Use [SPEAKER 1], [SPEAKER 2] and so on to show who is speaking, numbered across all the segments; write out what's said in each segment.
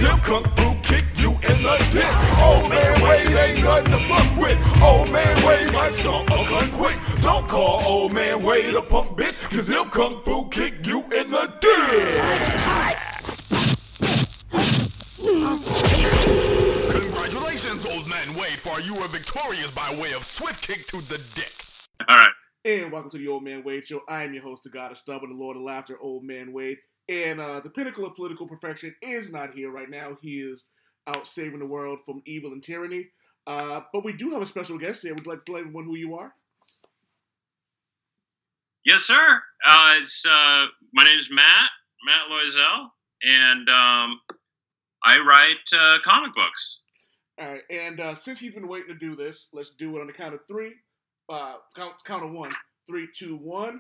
[SPEAKER 1] he'll kung fu kick you in the dick. Old man Wade ain't nothing to fuck with. Old man Wade might stomp a cunt quick. Don't call old man Wade a punk bitch, cause he'll kung fu kick you in the dick. Congratulations, old man Wade, for you were victorious by way of swift kick to the dick.
[SPEAKER 2] All right.
[SPEAKER 3] And welcome to the Old Man Wade Show. I am your host, the God of Stubborn, the Lord of Laughter, Old Man Wade. And the pinnacle of political perfection is not here right now. He is out saving the world from evil and tyranny. But we do have a special guest here. Would you like to let everyone who you are?
[SPEAKER 2] Yes, sir. My name is Matt Loisel, and I write comic books.
[SPEAKER 3] All right, and since he's been waiting to do this, let's do it on the count of three. Count of 1. 3, 2, 1.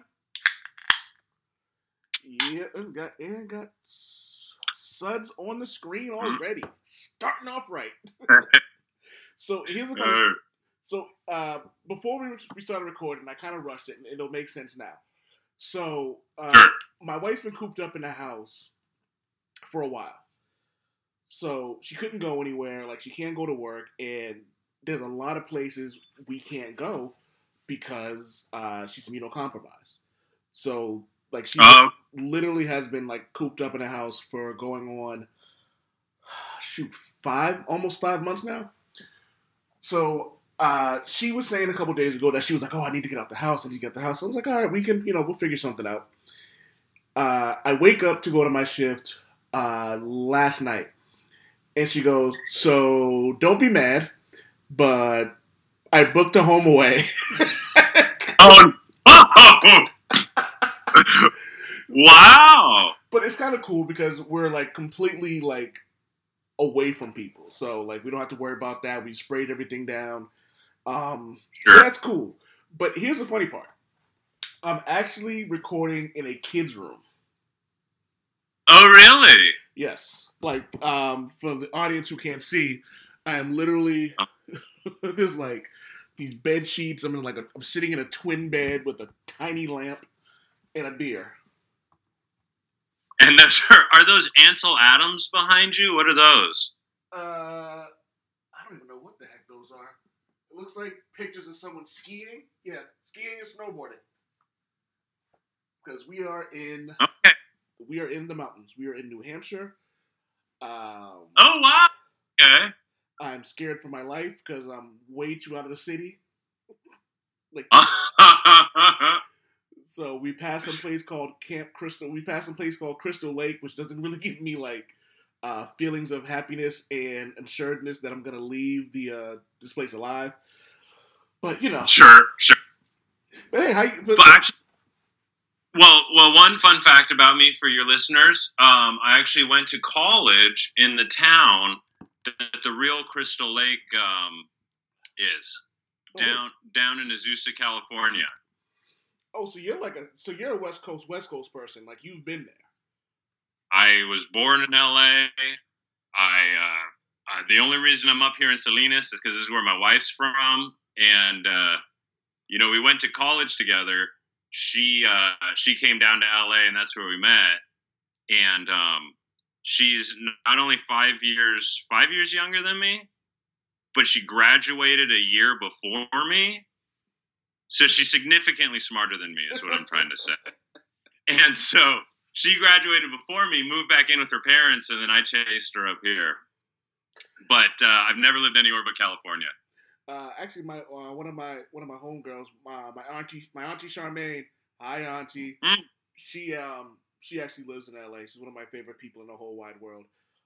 [SPEAKER 3] Yeah, and got suds on the screen already. Starting off right. So here's the funny thing. So before we started recording, I kind of rushed it, and it'll make sense now. So my wife's been cooped up in the house for a while. So she couldn't go anywhere. Like, she can't go to work, and there's a lot of places we can't go because she's immunocompromised. So, like, she literally has been, like, cooped up in the house for going on, almost 5 months now. So, she was saying a couple days ago that she was like, I need to get out the house. I need to get out the house. So I was like, all right, we can, we'll figure something out. I wake up to go to my shift last night. And she goes, so don't be mad, but I booked a home away.
[SPEAKER 2] Wow.
[SPEAKER 3] But it's kind of cool because we're, like, completely, like, away from people. So, like, we don't have to worry about that. We sprayed everything down.
[SPEAKER 2] Sure.
[SPEAKER 3] So that's cool. But here's the funny part. I'm actually recording in a kid's room.
[SPEAKER 2] Oh, really?
[SPEAKER 3] Yes. Like, for the audience who can't see, I am literally, there's, like, these bed sheets. I'm sitting in a twin bed with a tiny lamp and a beer.
[SPEAKER 2] And are those Ansel Adams behind you? What are those?
[SPEAKER 3] I don't even know what the heck those are. It looks like pictures of someone skiing. Yeah, skiing and snowboarding. Because we are in the mountains. We are in New Hampshire.
[SPEAKER 2] Oh, wow. Okay.
[SPEAKER 3] I'm scared for my life because I'm way too out of the city. Like, so we passed some place called Camp Crystal. We passed some place called Crystal Lake, which doesn't really give me, like, feelings of happiness and assuredness that I'm gonna leave this place alive. But
[SPEAKER 2] Sure.
[SPEAKER 3] But hey,
[SPEAKER 2] Well, one fun fact about me for your listeners, I actually went to college in the town that the real Crystal Lake is, down in Azusa, California.
[SPEAKER 3] Oh, so you're a West Coast person, like, you've been there.
[SPEAKER 2] I was born in LA. The only reason I'm up here in Salinas is because this is where my wife's from, and we went to college together. She came down to LA, and that's where we met. And she's not only 5 years younger than me, but she graduated a year before me. So she's significantly smarter than me, is what I'm trying to say. And so she graduated before me, moved back in with her parents, and then I chased her up here. But I've never lived anywhere but California.
[SPEAKER 3] Actually, my one of my homegirls, my auntie Charmaine. Hi, auntie. She actually lives in LA. She's one of my favorite people in the whole wide world.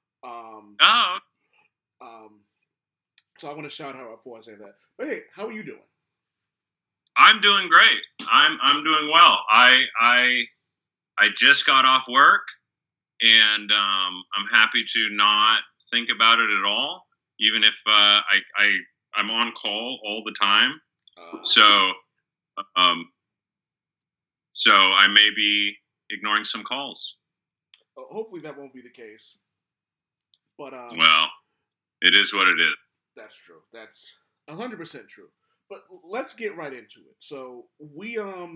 [SPEAKER 3] So I want to shout her out before I say that. But hey, how are you doing?
[SPEAKER 2] I'm doing great. I'm doing well. I just got off work, and I'm happy to not think about it at all, even if I'm on call all the time. So I may be ignoring some calls.
[SPEAKER 3] Hopefully that won't be the case. But
[SPEAKER 2] well, it is what it is.
[SPEAKER 3] That's true. That's 100% true. But let's get right into it. So let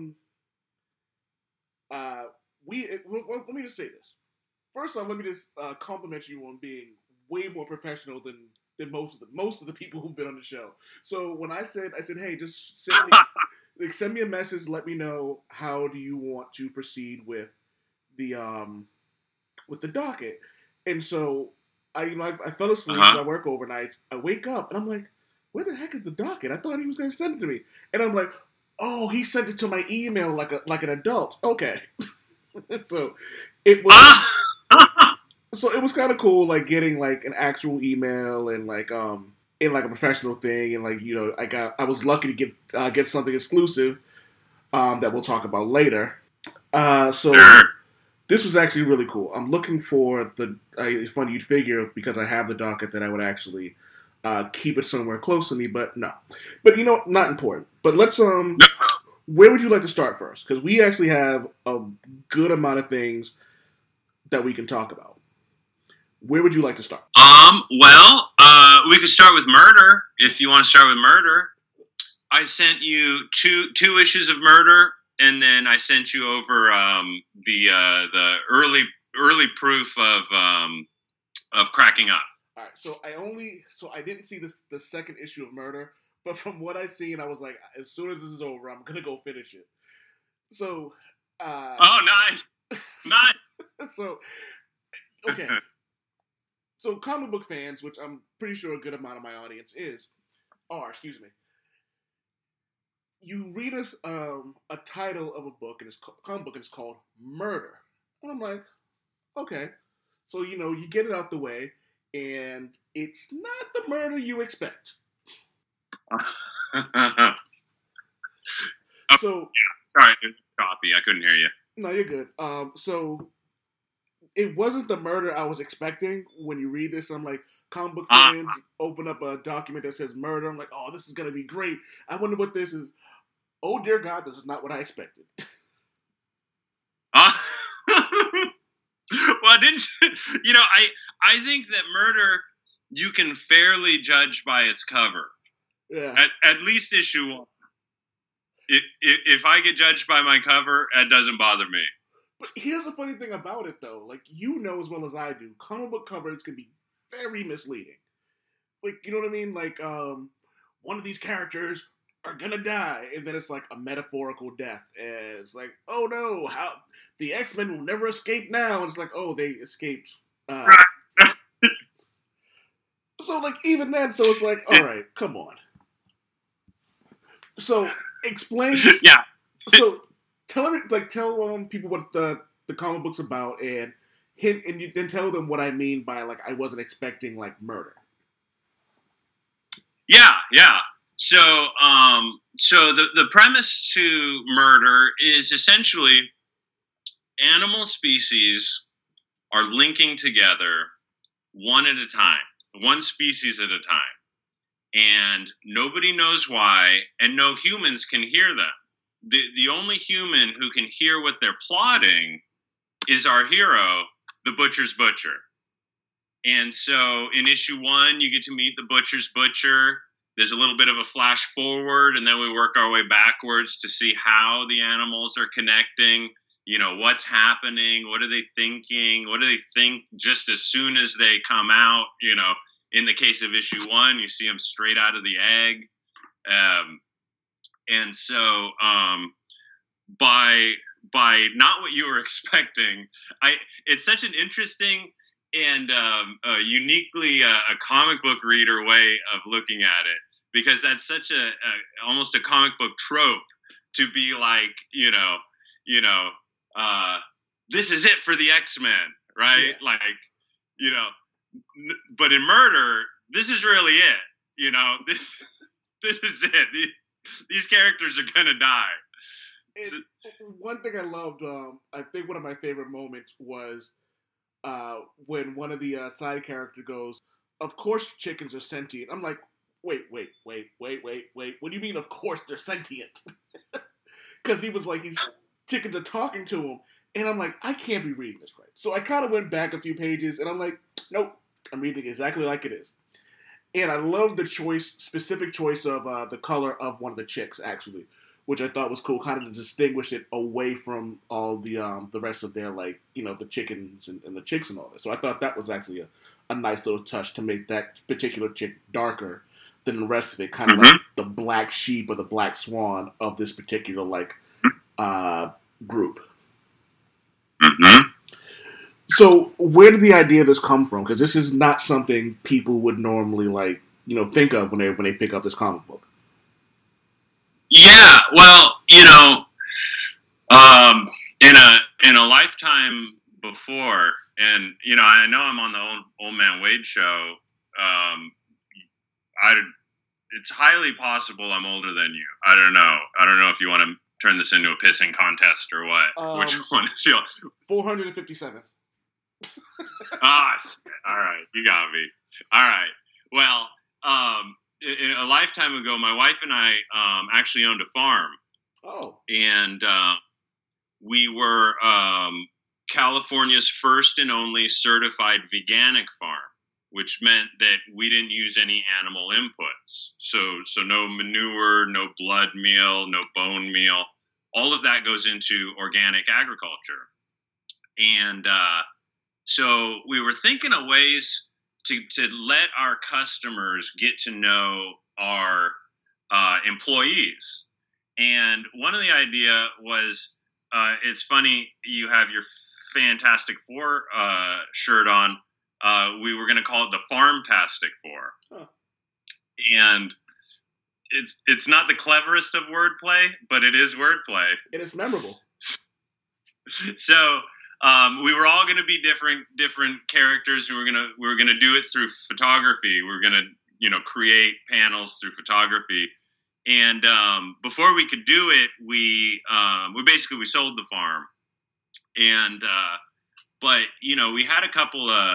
[SPEAKER 3] me just say this. First off, let me just compliment you on being way more professional than most of the people who've been on the show. So when I said, hey, just send me a message, let me know how do you want to proceed with the docket. And so I fell asleep because I work overnight. I wake up and I'm like, where the heck is the docket? I thought he was going to send it to me. And I'm like, oh, he sent it to my email like an adult. Okay. So it was it was kind of cool, like getting like an actual email and like in like a professional thing, and like, you know, I was lucky to get something exclusive that we'll talk about later. So this was actually really cool. I'm looking for it's funny you'd figure because I have the docket that I would actually keep it somewhere close to me, but no. But you know, not important. But let's where would you like to start first? Because we actually have a good amount of things that we can talk about. Where would you like to start?
[SPEAKER 2] Well, we could start with Murder, if you want to start with Murder. I sent you two issues of Murder, and then I sent you over the early proof of Cracking Up.
[SPEAKER 3] All right, so I didn't see the second issue of Murder, but from what I seen, I was like, as soon as this is over, I'm gonna go finish it. So,
[SPEAKER 2] nice.
[SPEAKER 3] So, okay. So comic book fans, which I'm pretty sure a good amount of my audience you read a title of a book, and it's comic book, and it's called Murder. And I'm like, okay. So, you know, you get it out the way, and it's not the murder you expect. So,
[SPEAKER 2] sorry, copy. I couldn't hear you.
[SPEAKER 3] No, you're good. So it wasn't the murder I was expecting. When you read this, I'm like, comic book fans open up a document that says murder. I'm like, oh, this is gonna be great. I wonder what this is. Oh dear God, this is not what I expected.
[SPEAKER 2] Well, didn't you know? I think that Murder you can fairly judge by its cover.
[SPEAKER 3] Yeah.
[SPEAKER 2] At least issue 1. If I get judged by my cover, that doesn't bother me.
[SPEAKER 3] But here's the funny thing about it, though. Like, you know as well as I do, comic book covers can be very misleading. Like, you know what I mean? Like, one of these characters are gonna die, and then it's like a metaphorical death, and it's like, oh no, how the X-Men will never escape now, and it's like, oh, they escaped. So, like, even then, so it's like, all right, come on. So, explain.
[SPEAKER 2] Yeah.
[SPEAKER 3] So, tell people what the comic book's about, and you then tell them what I mean by, like, I wasn't expecting, like, murder.
[SPEAKER 2] Yeah. So the premise to Murder is essentially animal species are linking together one at a time, one species at a time. And nobody knows why, and no humans can hear them. The only human who can hear what they're plotting is our hero, the Butcher's Butcher. And so in issue 1, you get to meet the Butcher's Butcher. There's a little bit of a flash forward, and then we work our way backwards to see how the animals are connecting. You know, what's happening? What are they thinking? What do they think just as soon as they come out? You know, in the case of issue 1, you see them straight out of the egg. And so by not what you were expecting, it's such an interesting and uniquely a comic book reader way of looking at it, because that's such a almost a comic book trope to be like, this is it for the X-Men, right? Yeah. Like, you know, but in Murder, this is really it. You know, this is it. These characters are gonna die.
[SPEAKER 3] One thing I loved, I think one of my favorite moments was when one of the side character goes, "Of course chickens are sentient." I'm like, wait. What do you mean, of course they're sentient? Because he was like, chickens are talking to him. And I'm like, I can't be reading this right. So I kind of went back a few pages, and I'm like, nope, I'm reading it exactly like it is. And I love the specific choice of the color of one of the chicks, actually, which I thought was cool, kind of to distinguish it away from all the rest of their, like, you know, the chickens and the chicks and all that. So I thought that was actually a nice little touch to make that particular chick darker than the rest of it, kind of like the black sheep or the black swan of this particular, like, group.
[SPEAKER 2] Mm-hmm.
[SPEAKER 3] So where did the idea of this come from? Because this is not something people would normally, like, you know, think of when they pick up this comic book.
[SPEAKER 2] Yeah, well, you know, in a lifetime before, and you know, I know I'm on the Old Man Wade show. It's highly possible I'm older than you. I don't know if you want to turn this into a pissing contest or what. Which one is you?
[SPEAKER 3] 457.
[SPEAKER 2] All right, you got me. All right, well, a lifetime ago, my wife and I actually owned a farm.
[SPEAKER 3] Oh.
[SPEAKER 2] And we were California's first and only certified veganic farm, which meant that we didn't use any animal inputs. So no manure, no blood meal, no bone meal. All of that goes into organic agriculture. And so we were thinking of ways to let our customers get to know our employees. And one of the idea was, it's funny, you have your Fantastic Four shirt on. We were going to call it the Farmtastic Four.
[SPEAKER 3] Huh.
[SPEAKER 2] And it's not the cleverest of wordplay, but it is wordplay.
[SPEAKER 3] And it's memorable.
[SPEAKER 2] So we were all going to be different characters, and we were gonna do it through photography. We were gonna, you know, create panels through photography. And before we could do it, we sold the farm. And but you know, we had a couple of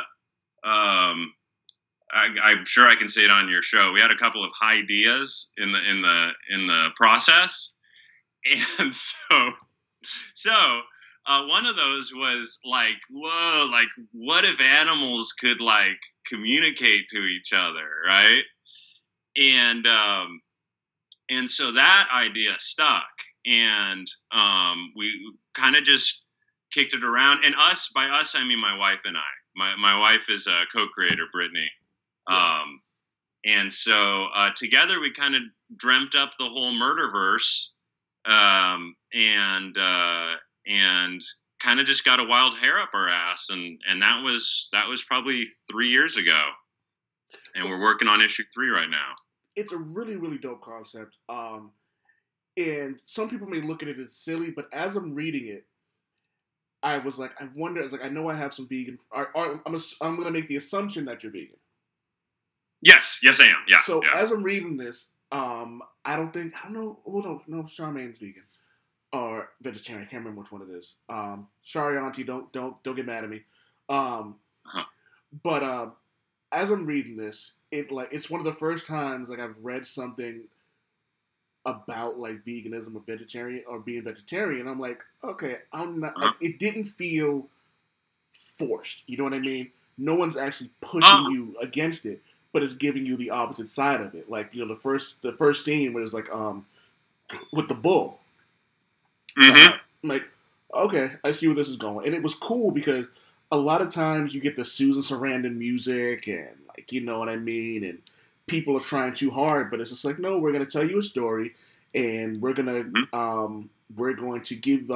[SPEAKER 2] I'm sure I can say it on your show. We had a couple of ideas in the process, and so. One of those was like, whoa, like, what if animals could, like, communicate to each other, right? And so that idea stuck, and we kind of just kicked it around. And by us, I mean my wife and I. My wife is a co-creator, Brittany.
[SPEAKER 3] Yeah.
[SPEAKER 2] And so together we kind of dreamt up the whole Murderverse, and kind of just got a wild hair up our ass, and that was probably 3 years ago, and we're working on issue 3 right now.
[SPEAKER 3] It's a really, really dope concept, and some people may look at it as silly, but as I'm reading it, I was like, I wonder. I was like, I know I have some vegan. I'm going to make the assumption that you're vegan.
[SPEAKER 2] Yes, I am. Yeah.
[SPEAKER 3] So
[SPEAKER 2] yeah.
[SPEAKER 3] as I'm reading this, I don't know. Oh no, Charmaine's vegan. Or vegetarian, I can't remember which one it is. Sorry, Auntie, don't get mad at me. But as I'm reading this, it's one of the first times like I've read something about like veganism or vegetarian or being vegetarian. I'm like, okay, I'm not. Like, it didn't feel forced. You know what I mean? No one's actually pushing you against it, but it's giving you the opposite side of it. Like, you know, the first scene where it's like with the bull.
[SPEAKER 2] Mm-hmm.
[SPEAKER 3] I'm like, okay, I see where this is going. And it was cool because a lot of times you get the Susan Sarandon music and, like, you know what I mean? And people are trying too hard, but it's just like, no, we're going to tell you a story and we're going to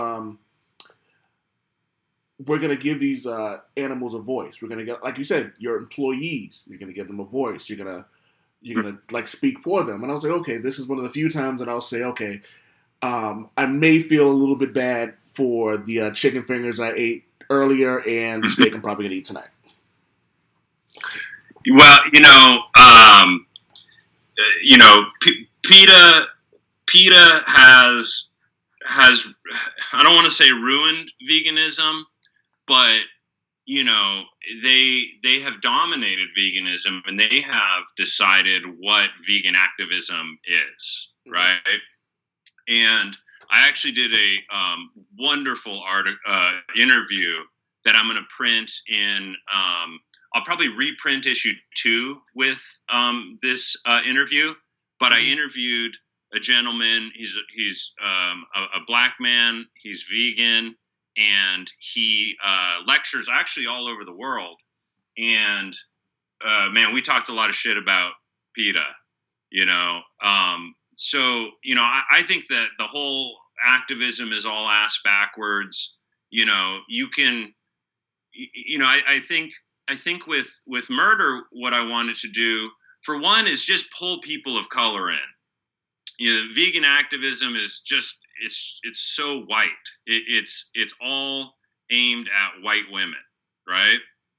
[SPEAKER 3] give these animals a voice. We're going to get, like you said, your employees, you're going to give them a voice. You're going to like speak for them. And I was like, okay, this is one of the few times that I'll say, okay, I may feel a little bit bad for the chicken fingers I ate earlier and the steak I'm probably going to eat tonight.
[SPEAKER 2] Well, PETA has I don't want to say ruined veganism, but you know, they have dominated veganism and they have decided what vegan activism is, right? And I actually did a wonderful interview that I'm going to print in. I'll probably reprint issue 2 with this interview. But I interviewed a gentleman. He's a black man. He's vegan, and he lectures actually all over the world. And man, we talked a lot of shit about PETA, you know. So, you know, I think that the whole activism is all ass backwards. You know, you can, you know, I think with murder, what I wanted to do, for one, is just pull people of color in. You know, vegan activism is just, it's so white. It's all aimed at white women, right?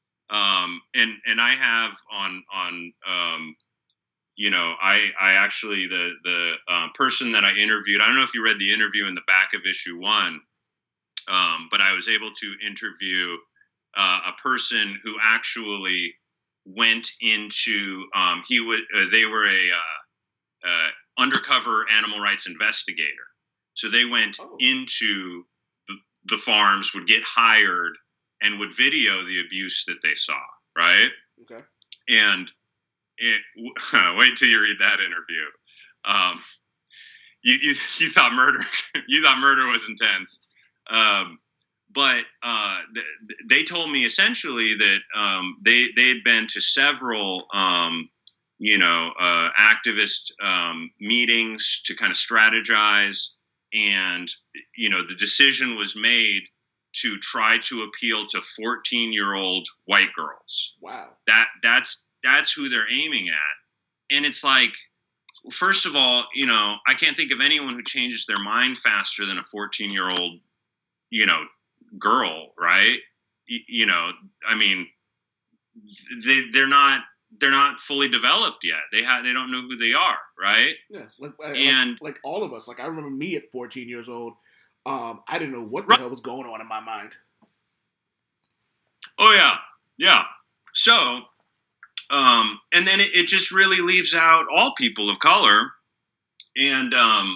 [SPEAKER 2] And I have on you know, I actually, the person that I interviewed, I don't know if you read the interview in the back of issue 1, but I was able to interview a person who actually went into, they were a undercover animal rights investigator. So they went into the farms, would get hired, and would video the abuse that they saw, right?
[SPEAKER 3] Okay.
[SPEAKER 2] And wait till you read that interview. You thought murder was intense, but they told me essentially that they had been to several you know, activist meetings to kind of strategize, and you know, the decision was made to try to appeal to 14-year-old white girls.
[SPEAKER 3] Wow.
[SPEAKER 2] That's who they're aiming at. And it's like, first of all, you know, I can't think of anyone who changes their mind faster than a 14-year-old, you know, girl, right? You know, I mean, they're not fully developed yet. They don't know who they are, right?
[SPEAKER 3] Yeah, like all of us. Like I remember me at 14 years old. I didn't know what the hell was going on in my mind.
[SPEAKER 2] Oh yeah. So, and then it just really leaves out all people of color, and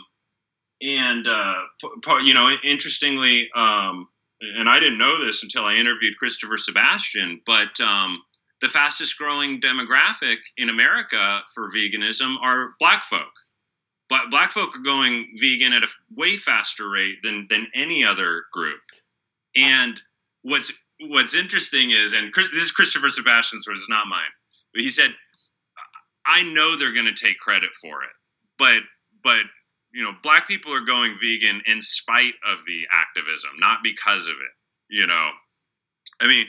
[SPEAKER 2] you know, interestingly, and I didn't know this until I interviewed Christopher Sebastian, but the fastest growing demographic in America for veganism are black folk. But black folk are going vegan at a way faster rate than any other group. And what's interesting is, and this is Christopher Sebastian's words, not mine, but he said, I know they're going to take credit for it, but you know, black people are going vegan in spite of the activism, not because of it. You know, I mean,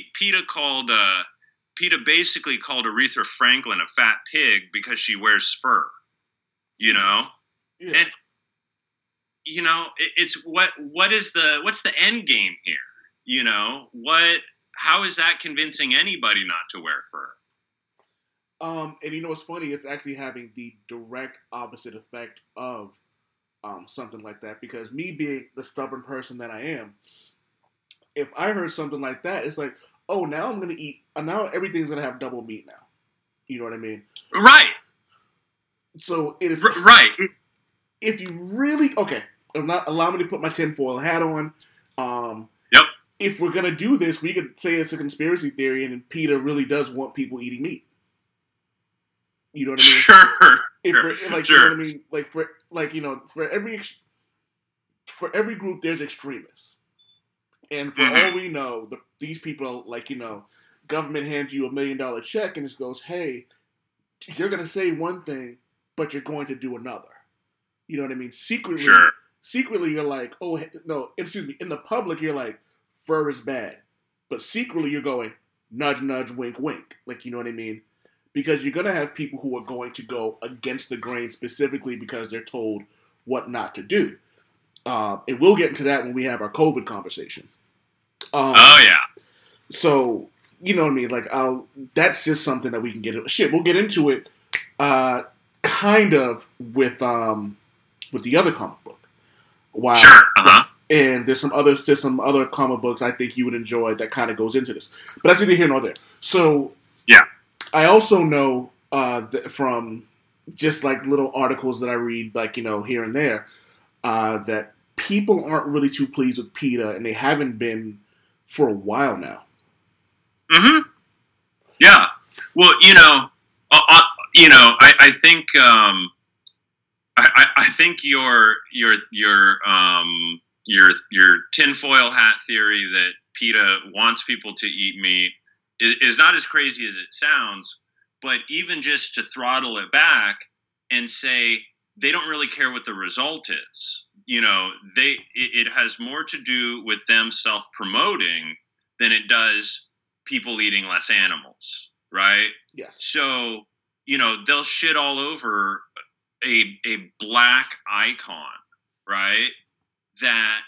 [SPEAKER 2] PETA basically called Aretha Franklin a fat pig because she wears fur. You know,
[SPEAKER 3] yeah.
[SPEAKER 2] And you know, it's what's the end game here? You know, how is that convincing anybody not to wear fur?
[SPEAKER 3] And you know what's funny? It's actually having the direct opposite effect of something like that. Because me being the stubborn person that I am, if I heard something like that, it's like, oh, now I'm gonna eat. Now everything's gonna have double meat now. You know what I mean?
[SPEAKER 2] Right.
[SPEAKER 3] So if you really allow me to put my tinfoil hat on.
[SPEAKER 2] Yep.
[SPEAKER 3] If we're gonna do this, we could say it's a conspiracy theory, and PETA really does want people eating meat. You know what I mean?
[SPEAKER 2] Sure.
[SPEAKER 3] You know what I mean? For every group, there's extremists, and for all we know, these people, like, you know, government hands you $1 million check and it goes, hey, you're gonna say one thing, but you're going to do another. You know what I mean? Secretly, you're like, oh, no, excuse me. In the public, you're like, fur is bad. But secretly, you're going, nudge, nudge, wink, wink. Like, you know what I mean? Because you're going to have people who are going to go against the grain specifically because they're told what not to do. And we'll get into that when we have our COVID conversation.
[SPEAKER 2] Oh, yeah.
[SPEAKER 3] So, you know what I mean? Like, that's just something that we can get into. Shit, we'll get into it kind of with the other comic book. Wow.
[SPEAKER 2] Sure.
[SPEAKER 3] And there's some other comic books I think you would enjoy that kind of goes into this. But that's neither here nor there. So,
[SPEAKER 2] yeah.
[SPEAKER 3] I also know from just like little articles that I read, like, you know, here and there, that people aren't really too pleased with PETA, and they haven't been for a while now.
[SPEAKER 2] Mm-hmm. Yeah. Well, I think I think your tinfoil hat theory that PETA wants people to eat meat is not as crazy as it sounds, but even just to throttle it back and say they don't really care what the result is. It has more to do with them self-promoting than it does people eating less animals, right?
[SPEAKER 3] Yes.
[SPEAKER 2] So, they'll shit all over a black icon, right? That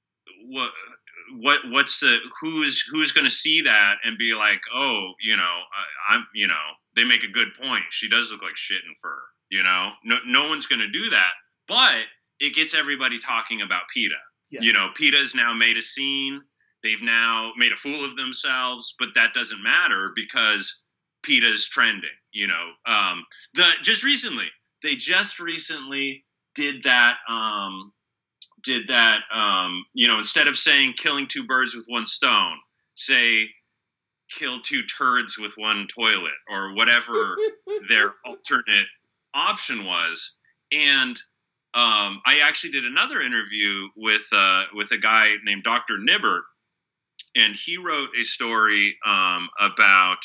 [SPEAKER 2] what's who's going to see that and be like, oh, they make a good point. She does look like shit in fur, No one's going to do that, but it gets everybody talking about PETA. Yes. PETA's now made a scene. They've now made a fool of themselves, but that doesn't matter because PETA's trending. They just recently did that. Instead of saying killing two birds with one stone, say kill two turds with one toilet, or whatever their alternate option was. And I actually did another interview with a guy named Dr. Nibbert, and he wrote a story about,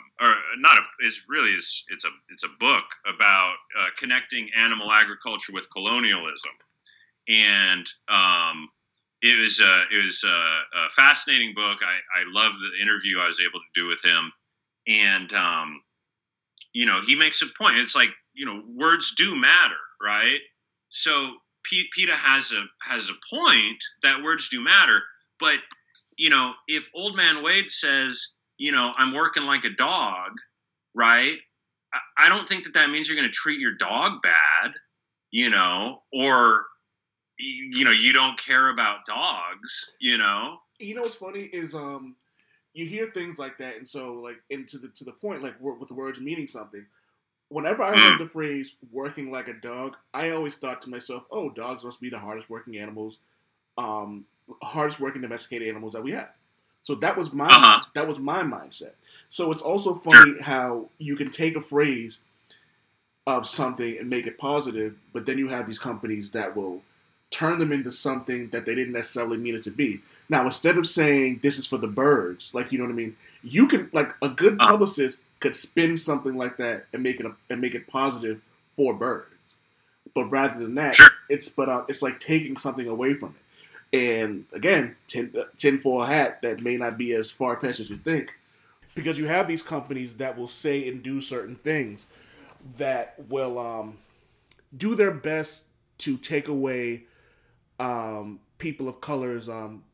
[SPEAKER 2] it's a book about connecting animal agriculture with colonialism, and it was a fascinating book. I love the interview I was able to do with him, and he makes a point. It's like, words do matter, right? So PETA has a point that words do matter, but if Old Man Wade says, I'm working like a dog, right? I don't think that means you're going to treat your dog bad, or, you don't care about dogs,
[SPEAKER 3] what's funny is, you hear things like that. And so like, and to the point, like with the words meaning something, whenever I heard the phrase working like a dog, I always thought to myself, oh, dogs must be the hardest working animals, hardest working domesticated animals that we have. So that was my mindset. So it's also funny how you can take a phrase of something and make it positive, but then you have these companies that will turn them into something that they didn't necessarily mean it to be. Now, instead of saying this is for the birds, like, you know what I mean? You can, like, a good publicist could spin something like that and make it positive for birds. But rather than that, it's like taking something away from it. And again, tinfoil hat that may not be as far-fetched as you think, because you have these companies that will say and do certain things that will do their best to take away people of color's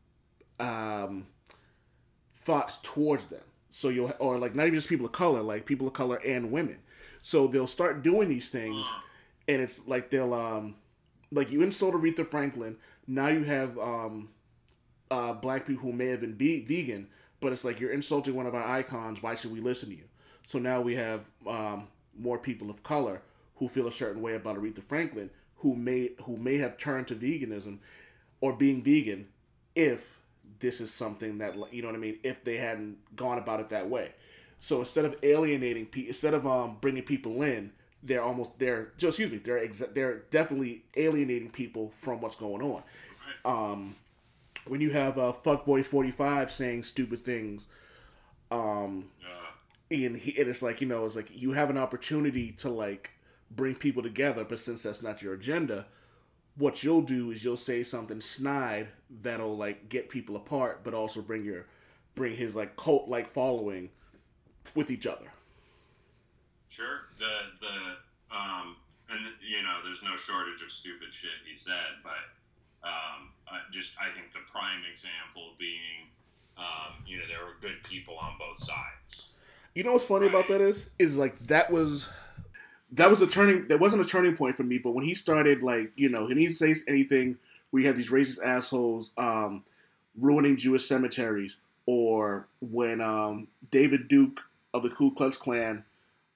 [SPEAKER 3] thoughts towards them. So or like not even just people of color, like people of color and women. So they'll start doing these things, and it's like they'll like you insult Aretha Franklin. Now you have black people who may have been vegan, but it's like you're insulting one of our icons. Why should we listen to you? So now we have more people of color who feel a certain way about Aretha Franklin, who may have turned to veganism or being vegan if this is something that, you know what I mean, if they hadn't gone about it that way. So instead of alienating people, instead of bringing people in, they're definitely alienating people from what's going on. When you have Fuckboy 45 saying stupid things, and it's like, it's like you have an opportunity to like bring people together, but since that's not your agenda, what you'll do is you'll say something snide that'll like get people apart, but also bring his like cult like following with each other.
[SPEAKER 2] Sure. And there's no shortage of stupid shit he said, but I think the prime example being, there were good people on both sides.
[SPEAKER 3] You know what's funny about that is like that wasn't a turning point for me, but when he started like, he didn't say anything, we had these racist assholes ruining Jewish cemeteries, or when David Duke of the Ku Klux Klan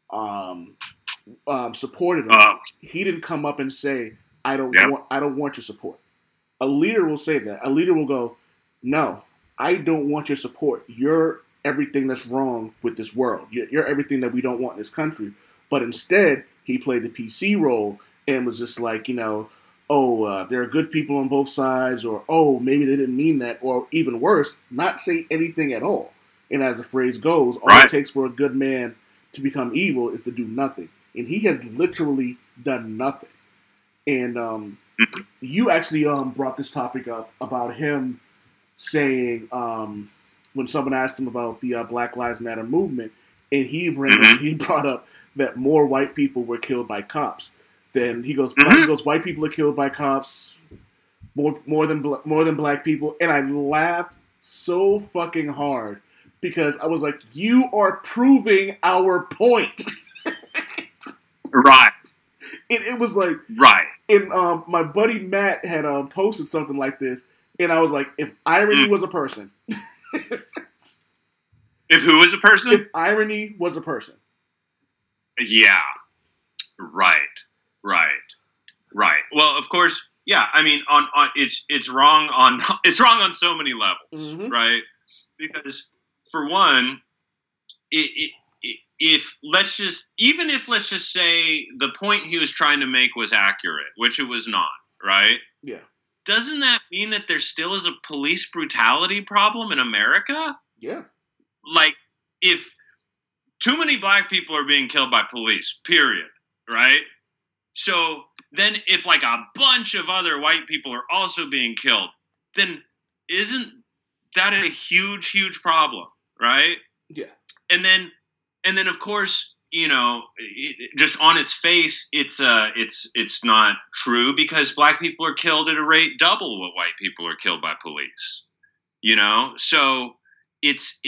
[SPEAKER 3] supported him, he didn't come up and say, I don't want your support. A leader will say that. A leader will go, no, I don't want your support. You're everything that's wrong with this world. You're everything that we don't want in this country. But instead, he played the PC role and was just like, oh, there are good people on both sides, or oh, maybe they didn't mean that, or even worse, not say anything at all. And as the phrase goes, all it takes for a good man to become evil is to do nothing. And he has literally done nothing. And you actually brought this topic up about him saying when someone asked him about the Black Lives Matter movement, and he brought up that more white people were killed by cops. Then he goes, white people are killed by cops more than black people, and I laughed so fucking hard because I was like, you are proving our point.
[SPEAKER 2] Right.
[SPEAKER 3] And it was like,
[SPEAKER 2] right.
[SPEAKER 3] And my buddy Matt had posted something like this, and I was like, if irony was a person.
[SPEAKER 2] If who was a person?
[SPEAKER 3] If irony was a person.
[SPEAKER 2] Yeah. Right. Well, of course, yeah. I mean, it's wrong on so many levels, right? Because for one, let's just say the point he was trying to make was accurate, which it was not, right?
[SPEAKER 3] Yeah.
[SPEAKER 2] Doesn't that mean that there still is a police brutality problem in America?
[SPEAKER 3] Yeah.
[SPEAKER 2] Like, if too many black people are being killed by police, period, right? So then if like a bunch of other white people are also being killed, then isn't that a huge, huge problem, right?
[SPEAKER 3] Yeah.
[SPEAKER 2] And then of course, just on its face, it's not true because black people are killed at a rate double what white people are killed by police. So it's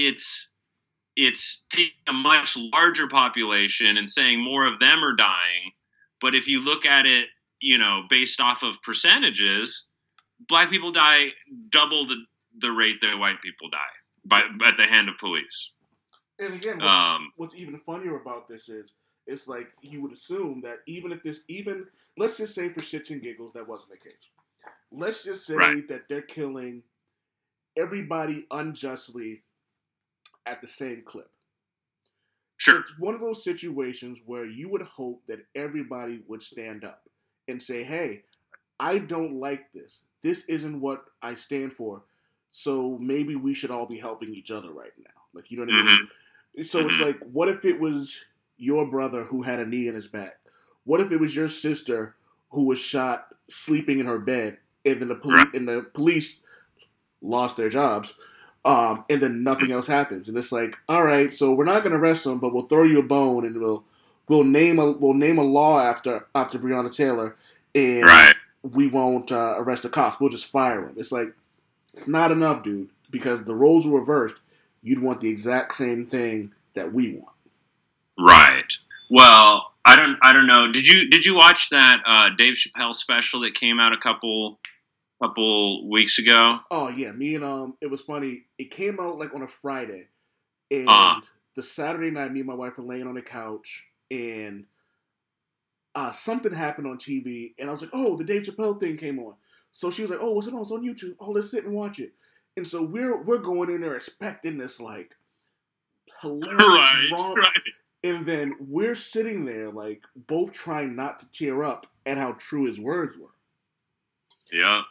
[SPEAKER 2] taking a much larger population and saying more of them are dying. But if you look at it, based off of percentages, black people die double the rate that white people die at the hand of police.
[SPEAKER 3] And again, what's even funnier about this is, it's like you would assume that let's just say for shits and giggles that wasn't the case. Let's just say that they're killing everybody unjustly at the same clip.
[SPEAKER 2] Sure.
[SPEAKER 3] It's one of those situations where you would hope that everybody would stand up and say, hey, I don't like this. This isn't what I stand for. So maybe we should all be helping each other right now. Like, you know what I mean? So it's like, what if it was your brother who had a knee in his back? What if it was your sister who was shot sleeping in her bed, and then the police lost their jobs, and then nothing else happens, and it's like, all right, so we're not going to arrest them, but we'll throw you a bone, and we'll name a law after Breonna Taylor, and we won't arrest the cops. We'll just fire them. It's like, it's not enough, dude, because the roles were reversed. You'd want the exact same thing that we want.
[SPEAKER 2] Right. Well, I don't know. Did you watch that Dave Chappelle special that came out a couple weeks ago?
[SPEAKER 3] Oh yeah, me and it was funny. It came out like on a Friday, and the Saturday night, me and my wife were laying on the couch, and something happened on TV, and I was like, "Oh, the Dave Chappelle thing came on." So she was like, "Oh, what's it on? It's on YouTube. Oh, let's sit and watch it." And so we're going in there expecting this like hilarious romp, and then we're sitting there like both trying not to tear up at how true his words were.
[SPEAKER 2] Yeah.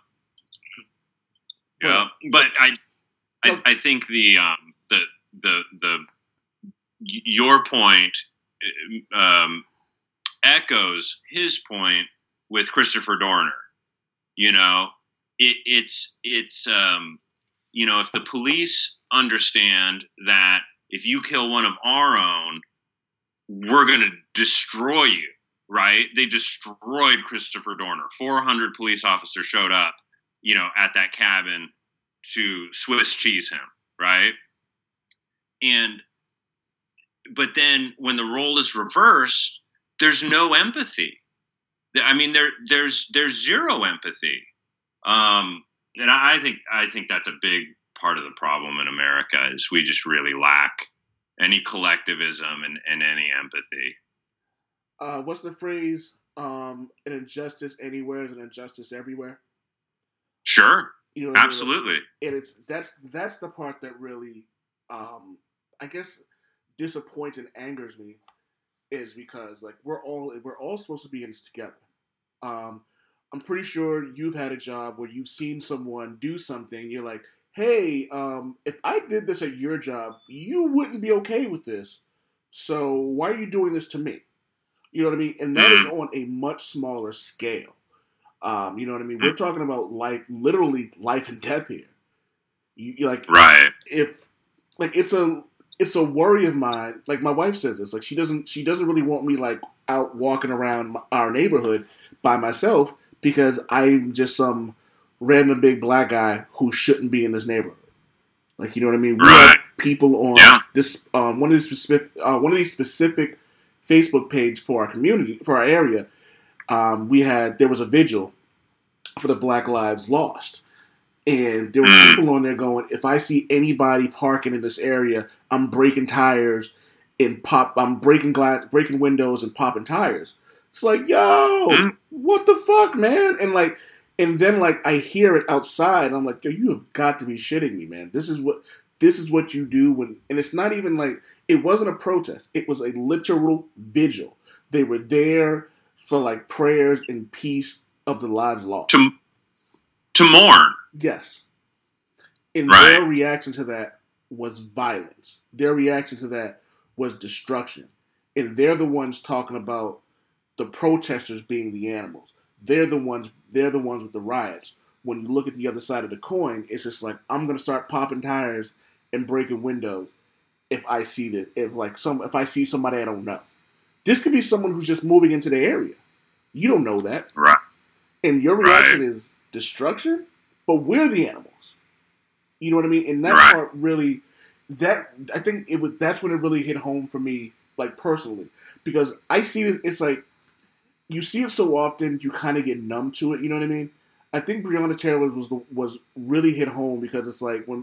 [SPEAKER 2] Yeah, but I think your point echoes his point with Christopher Dorner. It's if the police understand that if you kill one of our own, we're going to destroy you, right? They destroyed Christopher Dorner. 400 police officers showed up, at that cabin to Swiss cheese him, right? But then when the role is reversed, there's no empathy. I mean, there's zero empathy. And I think that's a big part of the problem in America is we just really lack any collectivism and any empathy.
[SPEAKER 3] What's the phrase? An injustice anywhere is an injustice everywhere.
[SPEAKER 2] Sure.
[SPEAKER 3] I
[SPEAKER 2] Absolutely.
[SPEAKER 3] mean? And that's the part that really, I guess, disappoints and angers me, is because like we're all supposed to be in this together. I'm pretty sure you've had a job where you've seen someone do something. You're like, hey, if I did this at your job, you wouldn't be okay with this. So why are you doing this to me? You know what I mean? And that is on a much smaller scale. You know what I mean? We're talking about literally life and death here. You like,
[SPEAKER 2] right?
[SPEAKER 3] If like it's a worry of mine. Like my wife says this. Like she doesn't really want me like out walking around our neighborhood by myself because I'm just some random big black guy who shouldn't be in this neighborhood. Like you know what I mean? We have people on this one of these specific Facebook page for our community, for our area. There was a vigil for the Black Lives Lost. And there were people on there going, if I see anybody parking in this area, I'm breaking tires and I'm breaking windows and popping tires. It's like, yo, what the fuck, man? And then I hear it outside. And I'm like, yo, you have got to be shitting me, man. This is what you do when, and it's not even like, it wasn't a protest. It was a literal vigil. They were there for prayers and peace of the lives lost.
[SPEAKER 2] To mourn.
[SPEAKER 3] Yes. And their reaction to that was violence. Their reaction to that was destruction. And they're the ones talking about the protesters being the animals. They're the ones with the riots. When you look at the other side of the coin, it's just like, I'm going to start popping tires and breaking windows if I see that. If I see somebody I don't know. This could be someone who's just moving into the area. You don't know that.
[SPEAKER 2] Right.
[SPEAKER 3] And your reaction is destruction, but we're the animals. You know what I mean? And that part really, I think that's when it really hit home for me, personally. Because I see this, it's like, you see it so often, you kind of get numb to it, you know what I mean? I think Breonna Taylor was really hit home because it's like, when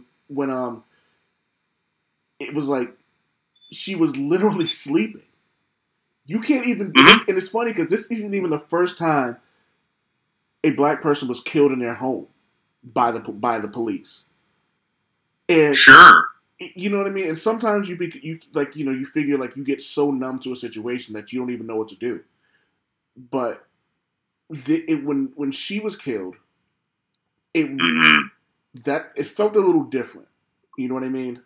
[SPEAKER 3] it was like, she was literally sleeping. You can't even, and it's funny because this isn't even the first time a black person was killed in their home by the police. And
[SPEAKER 2] sure,
[SPEAKER 3] you know what I mean. And sometimes you figure you get so numb to a situation that you don't even know what to do. But when she was killed, it felt a little different. You know what I mean?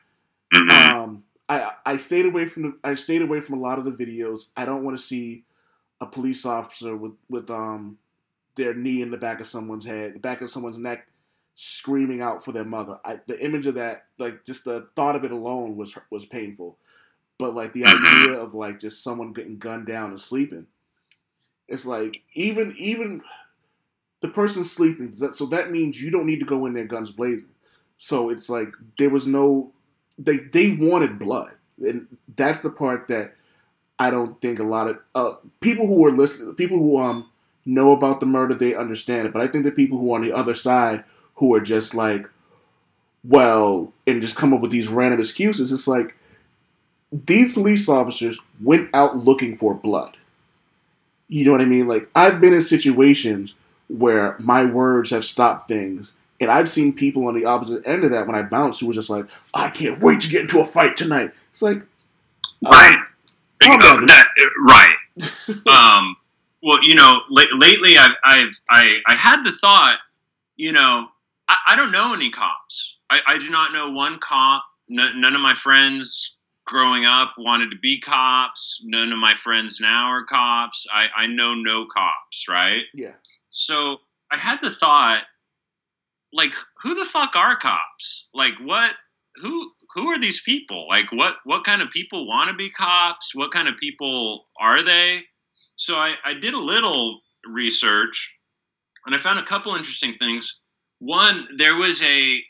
[SPEAKER 3] I stayed away from a lot of the videos. I don't want to see a police officer with their knee in the back of someone's head, the back of someone's neck, screaming out for their mother. The image of that, just the thought of it alone was painful. But the idea of just someone getting gunned down and sleeping, it's like even the person sleeping. So that means you don't need to go in there guns blazing. So it's like there was no. They wanted blood, and that's the part that I don't think a lot of people who are listening, people who know about the murder, they understand it. But I think the people who are on the other side, who are just and just come up with these random excuses, it's like these police officers went out looking for blood. You know what I mean? I've been in situations where my words have stopped things. And I've seen people on the opposite end of that when I bounce who was just like, I can't wait to get into a fight tonight. It's like,
[SPEAKER 2] right. Right. Well, lately I had the thought, I don't know any cops. I do not know one cop. None of my friends growing up wanted to be cops. None of my friends now are cops. I know no cops, right?
[SPEAKER 3] Yeah.
[SPEAKER 2] So I had the thought, who the fuck are cops? Who are these people? What kind of people want to be cops? What kind of people are they? So I did a little research, and I found a couple interesting things. One, there was a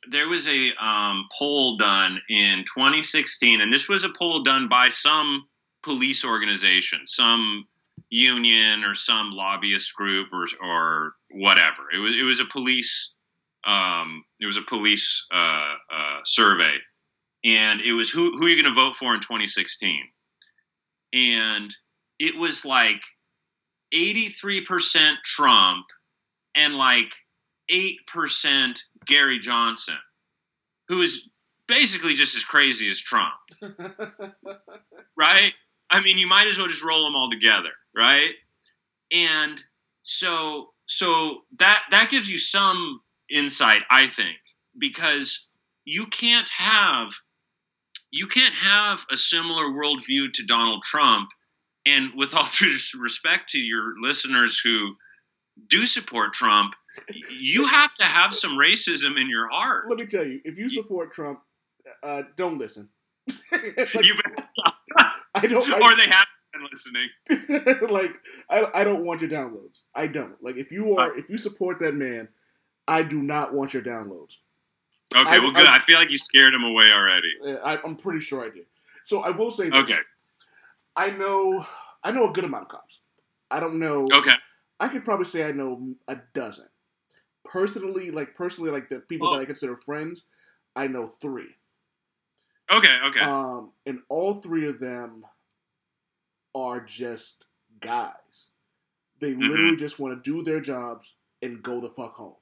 [SPEAKER 2] poll done in 2016, and this was a poll done by some police organization, some union or some lobbyist group or whatever. It was a police. It was a police survey, and it was who are you going to vote for in 2016? And it was 83% Trump and 8% Gary Johnson, who is basically just as crazy as Trump, right? I mean, you might as well just roll them all together, right? And So that gives you some insight, I think, because you can't have a similar worldview to Donald Trump. And with all due respect to your listeners who do support Trump, you have to have some racism in your heart.
[SPEAKER 3] Let me tell you, if you support Trump, don't listen.
[SPEAKER 2] I don't. Or they have been listening.
[SPEAKER 3] Like, I don't want your downloads. I don't. Like, if you support that man, I do not want your downloads.
[SPEAKER 2] Okay, well, good. I feel like you scared him away already.
[SPEAKER 3] I'm pretty sure I did. So I will say this.
[SPEAKER 2] Okay.
[SPEAKER 3] I know a good amount of cops. I don't know.
[SPEAKER 2] Okay.
[SPEAKER 3] I could probably say I know a dozen. Personally, like the people that I consider friends, I know 3.
[SPEAKER 2] Okay.
[SPEAKER 3] And all 3 of them are just guys. They literally just want to do their jobs and go the fuck home.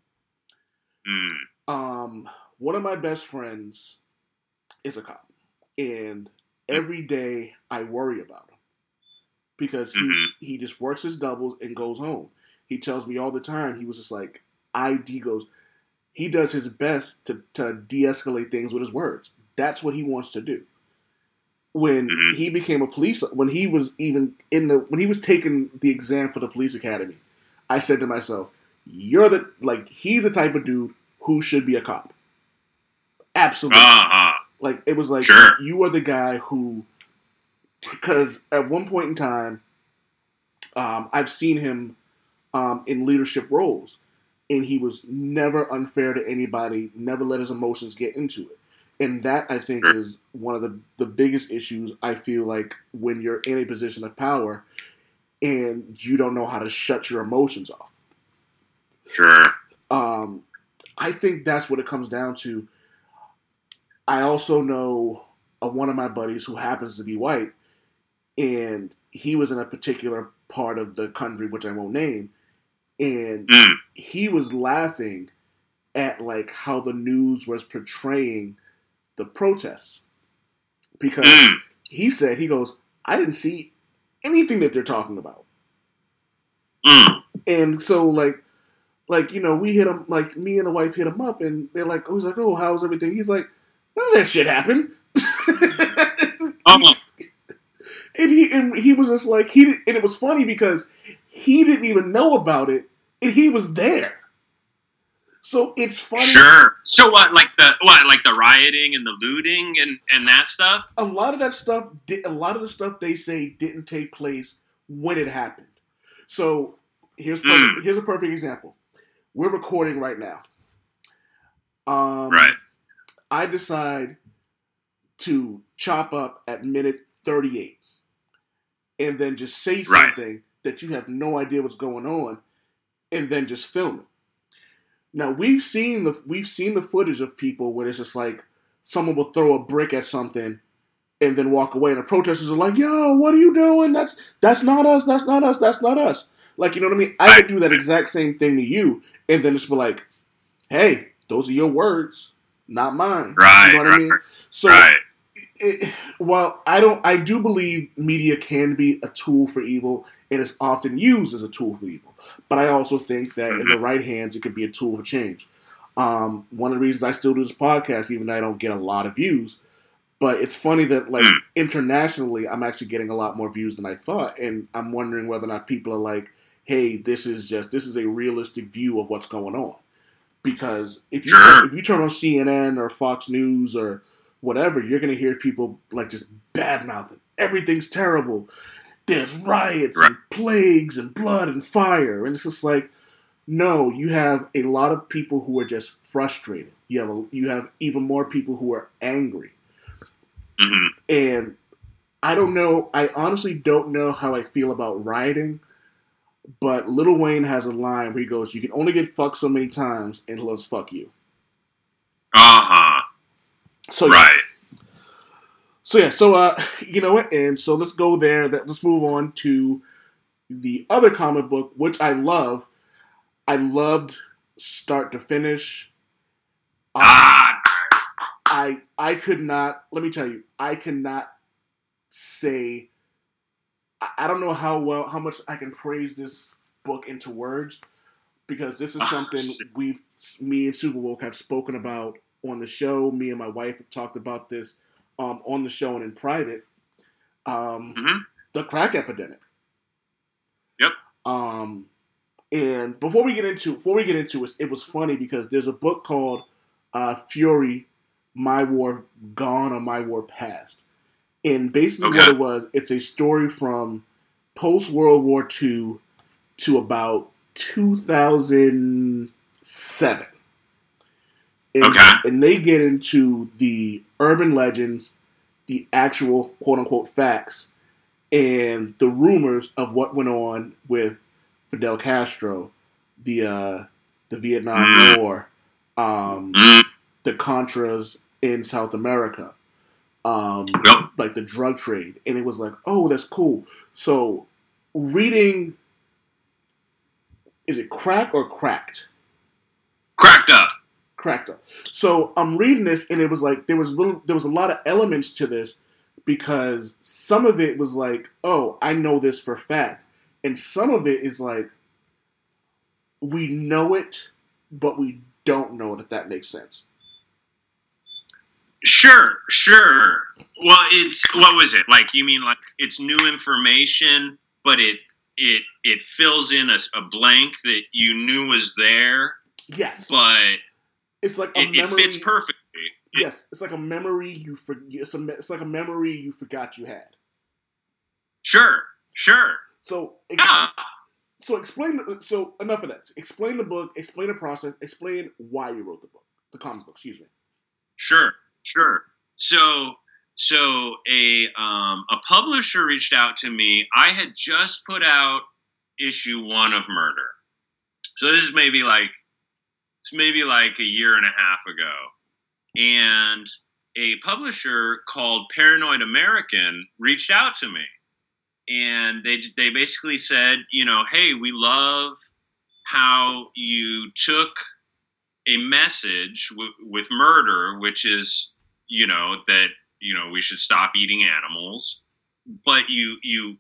[SPEAKER 3] One of my best friends is a cop, and every day I worry about him because he just works his doubles and goes home. He tells me all the time, he was just like, he does his best to de-escalate things with his words. That's what he wants to do. When he became a police, when he was taking the exam for the police academy, I said to myself, he's the type of dude who should be a cop. Absolutely. Like, it was like,
[SPEAKER 2] sure.
[SPEAKER 3] You are the guy who, because at one point in time, I've seen him in leadership roles, and he was never unfair to anybody, never let his emotions get into it. And that, I think, is one of the biggest issues, I feel like, when you're in a position of power and you don't know how to shut your emotions off.
[SPEAKER 2] Sure.
[SPEAKER 3] I think that's what it comes down to. I also know one of my buddies who happens to be white, and he was in a particular part of the country, which I won't name, and he was laughing at, like, how the news was portraying the protests. Because he goes, I didn't see anything that they're talking about. And so, like, we hit him, like, me and the wife hit him up, and they're like, oh, how's everything? He's like, none of that shit happened. And he was just like, and it was funny because he didn't even know about it, and he was there. So it's funny.
[SPEAKER 2] Sure. So what, like the rioting and the looting and that stuff?
[SPEAKER 3] A lot of the stuff they say didn't take place when it happened. So here's a perfect example. We're recording right now.
[SPEAKER 2] Right.
[SPEAKER 3] I decide to chop up at minute 38 and then just say something that you have no idea what's going on, and then just film it. Now we've seen the footage of people where it's just like someone will throw a brick at something and then walk away, and the protesters are like, "Yo, what are you doing? That's not us. That's not us. That's not us." Like, you know what I mean? I could do that exact same thing to you, and then just be like, "Hey, those are your words, not mine."
[SPEAKER 2] Right.
[SPEAKER 3] You know what I mean? So, while I do believe media can be a tool for evil, and is often used as a tool for evil. But I also think that in the right hands, it could be a tool for change. One of the reasons I still do this podcast, even though I don't get a lot of views, but it's funny that, like, internationally, I'm actually getting a lot more views than I thought, and I'm wondering whether or not people are like, "Hey, this is a realistic view of what's going on." Because if you turn on CNN or Fox News or whatever, you're going to hear people, like, just bad-mouthing. Everything's terrible. There's riots and plagues and blood and fire. And it's just like, no, you have a lot of people who are just frustrated. You have even more people who are angry. And I don't know. I honestly don't know how I feel about rioting. But Lil Wayne has a line where he goes, "You can only get fucked so many times until it's fuck you." So you know what? And so let's go there. Let's move on to the other comic book, which I love. I loved start to finish. I could not. Let me tell you, I cannot say. I don't know how much I can praise this book into words because this is something me and Superwoke have spoken about on the show. Me and my wife have talked about this on the show and in private. The crack epidemic.
[SPEAKER 2] Yep.
[SPEAKER 3] And before we get into it, it was funny because there's a book called Fury, My War Gone or My War Past. And basically what it was, it's a story from post-World War II to about 2007. And they get into the urban legends, the actual quote-unquote facts, and the rumors of what went on with Fidel Castro, the Vietnam War, the Contras in South America, like the drug trade. And it was like, oh, that's cool. So reading, is it crack or cracked?
[SPEAKER 2] Cracked up.
[SPEAKER 3] So I'm reading this, and it was like there was a lot of elements to this because some of it was like, oh, I know this for a fact, and some of it is like we know it, but we don't know it. If that makes sense.
[SPEAKER 2] Sure. Well, what was it like? You mean like it's new information, but it fills in a blank that you knew was there.
[SPEAKER 3] Yes,
[SPEAKER 2] but.
[SPEAKER 3] It's like a memory.
[SPEAKER 2] It fits perfectly.
[SPEAKER 3] Yes, it's like a memory you forget. It's like a memory you forgot you had.
[SPEAKER 2] Sure.
[SPEAKER 3] So explain. So enough of that. Explain the book. Explain the process. Explain why you wrote the book, the comic book. Excuse me.
[SPEAKER 2] Sure. So a publisher reached out to me. I had just put out issue 1 of Murder. So this is maybe like a year and a half ago. And a publisher called Paranoid American reached out to me. And they basically said, hey, we love how you took a message with Murder, which is, that, we should stop eating animals. But you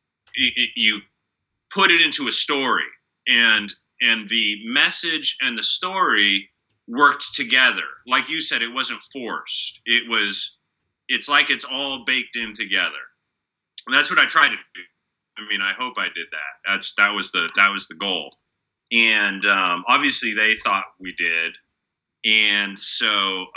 [SPEAKER 2] put it into a story. And the message and the story worked together. Like you said, it wasn't forced. It's like it's all baked in together. And that's what I tried to do. I mean, I hope I did that. That was the goal. And obviously they thought we did. And so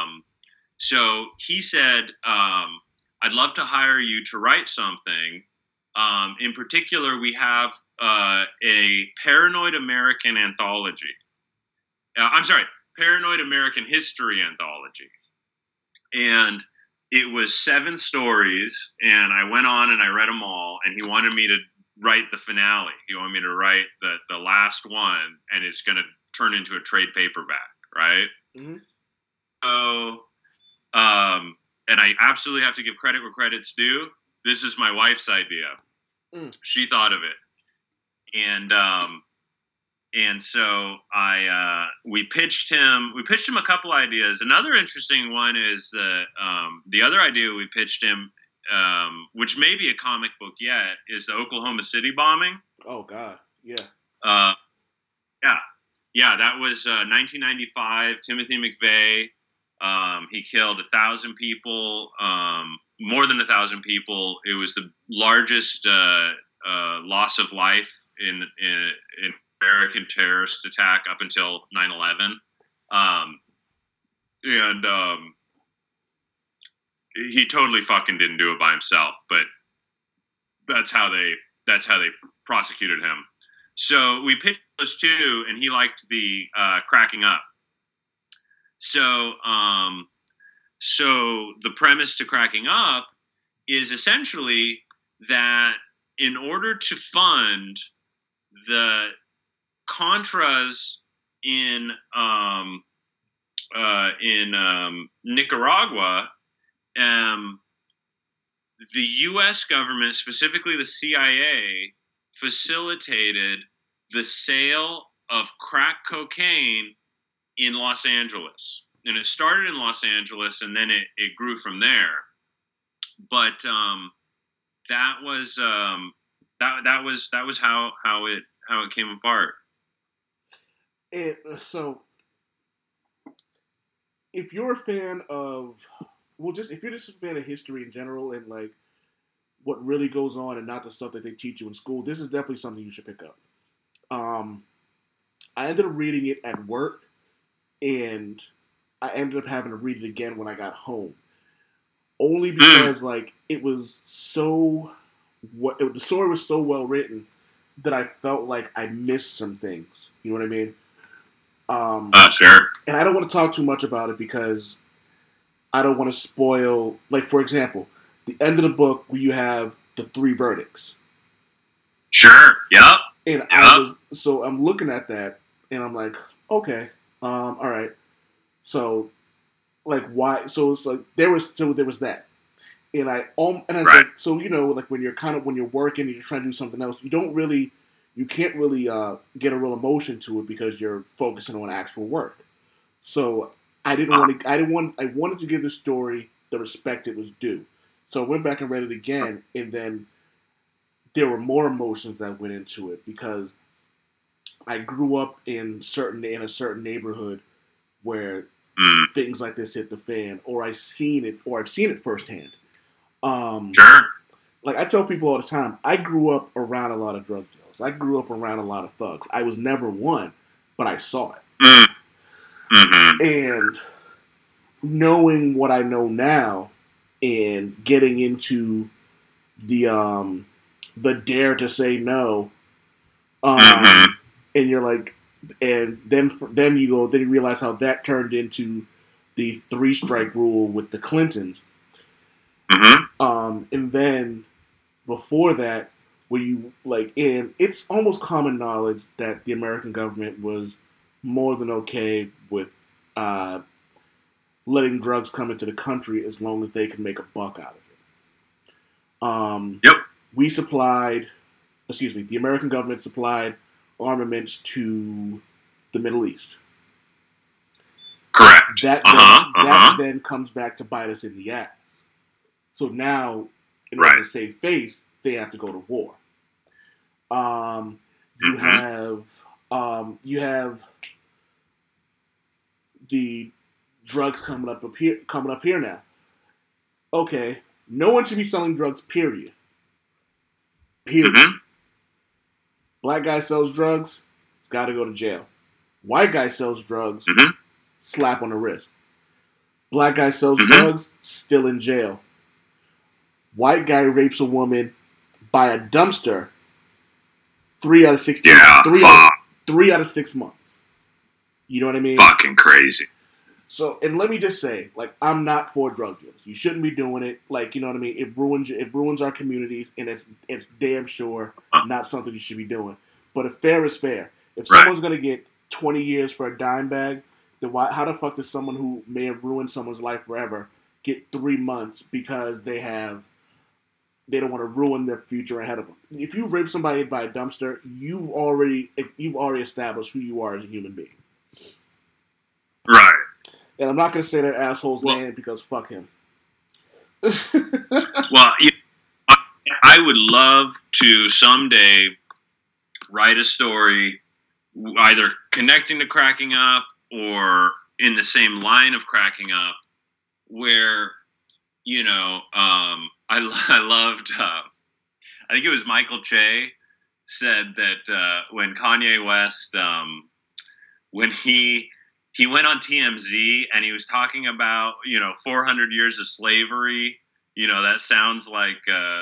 [SPEAKER 2] he said, I'd love to hire you to write something. In particular, we have a Paranoid American anthology. Paranoid American History anthology. And it was 7 stories, and I went on and I read them all, and he wanted me to write the finale. He wanted me to write the last one, and it's going to turn into a trade paperback, right?
[SPEAKER 3] Mm-hmm.
[SPEAKER 2] So, and I absolutely have to give credit where credit's due. This is my wife's idea. She thought of it. And so we pitched him a couple ideas. Another interesting one is the other idea we pitched him, which may be a comic book yet, is the Oklahoma City bombing.
[SPEAKER 3] Oh God, yeah.
[SPEAKER 2] Yeah. That was 1995. Timothy McVeigh. He killed 1,000 people, more than 1,000 people. It was the largest loss of life in American terrorist attack up until 9/11. He totally fucking didn't do it by himself, but that's how they prosecuted him. So we pitched those 2, and he liked the cracking up. So the premise to cracking up is essentially that in order to fund the Contras in Nicaragua, the U.S. government, specifically the CIA, facilitated the sale of crack cocaine in Los Angeles. And it started in Los Angeles, and then it grew from there. But that was how how it came apart.
[SPEAKER 3] So, if you're a fan of, if you're just a fan of history in general and like what really goes on and not the stuff that they teach you in school, this is definitely something you should pick up. I ended up reading it at work, and I ended up having to read it again when I got home. Only because, like, it was so... the story was so well written that I felt like I missed some things. You know what I mean?
[SPEAKER 2] Sure.
[SPEAKER 3] And I don't want to talk too much about it because I don't want to spoil... Like, for example, the end of the book where you have the 3 verdicts.
[SPEAKER 2] Sure, yep.
[SPEAKER 3] And so I'm looking at that, and I'm like, okay, all right. So, like, why? So it's like there was that, and I was like, so you know, like when you're working and you're trying to do something else, you can't really get a real emotion to it because you're focusing on actual work. So I wanted to give the story the respect it was due. So I went back and read it again, and then there were more emotions that went into it because I grew up in a certain neighborhood where things like this hit the fan, or I've seen it firsthand.
[SPEAKER 2] Sure.
[SPEAKER 3] Like I tell people all the time, I grew up around a lot of drug dealers. I grew up around a lot of thugs. I was never one, but I saw it. And knowing what I know now and getting into the dare to say no, and you're like, and then you realize how that turned into the 3-strike rule with the Clintons, and then before that, where you like, and it's almost common knowledge that the American government was more than okay with letting drugs come into the country as long as they can make a buck out of it.
[SPEAKER 2] Yep.
[SPEAKER 3] The American government supplied armaments to the Middle East.
[SPEAKER 2] Correct.
[SPEAKER 3] That then comes back to bite us in the ass. So now, in order to save face, they have to go to war. You have the drugs coming up here now. Okay, no one should be selling drugs. Period. Black guy sells drugs, it's got to go to jail. White guy sells drugs, slap on the wrist. Black guy sells drugs, still in jail. White guy rapes a woman by a dumpster, 3 out of 6 3 out of 6 months. You know what I mean?
[SPEAKER 2] Fucking crazy.
[SPEAKER 3] So, and let me just say, like, I'm not for drug deals. You shouldn't be doing it. Like, you know what I mean? It ruins our communities, and it's damn sure not something you should be doing. But if fair is fair, if someone's gonna get 20 years for a dime bag, then how the fuck does someone who may have ruined someone's life forever get 3 months because they don't want to ruin their future ahead of them? If you rape somebody by a dumpster, you've already established who you are as a human being.
[SPEAKER 2] Right.
[SPEAKER 3] And I'm not going to say that asshole's name because fuck him.
[SPEAKER 2] Well, I would love to someday write a story either connecting to Cracking Up or in the same line of Cracking Up where, you know, I loved, I think it was Michael Che said that when Kanye West, when he went on TMZ and he was talking about, you know, 400 years of slavery. You know, that sounds like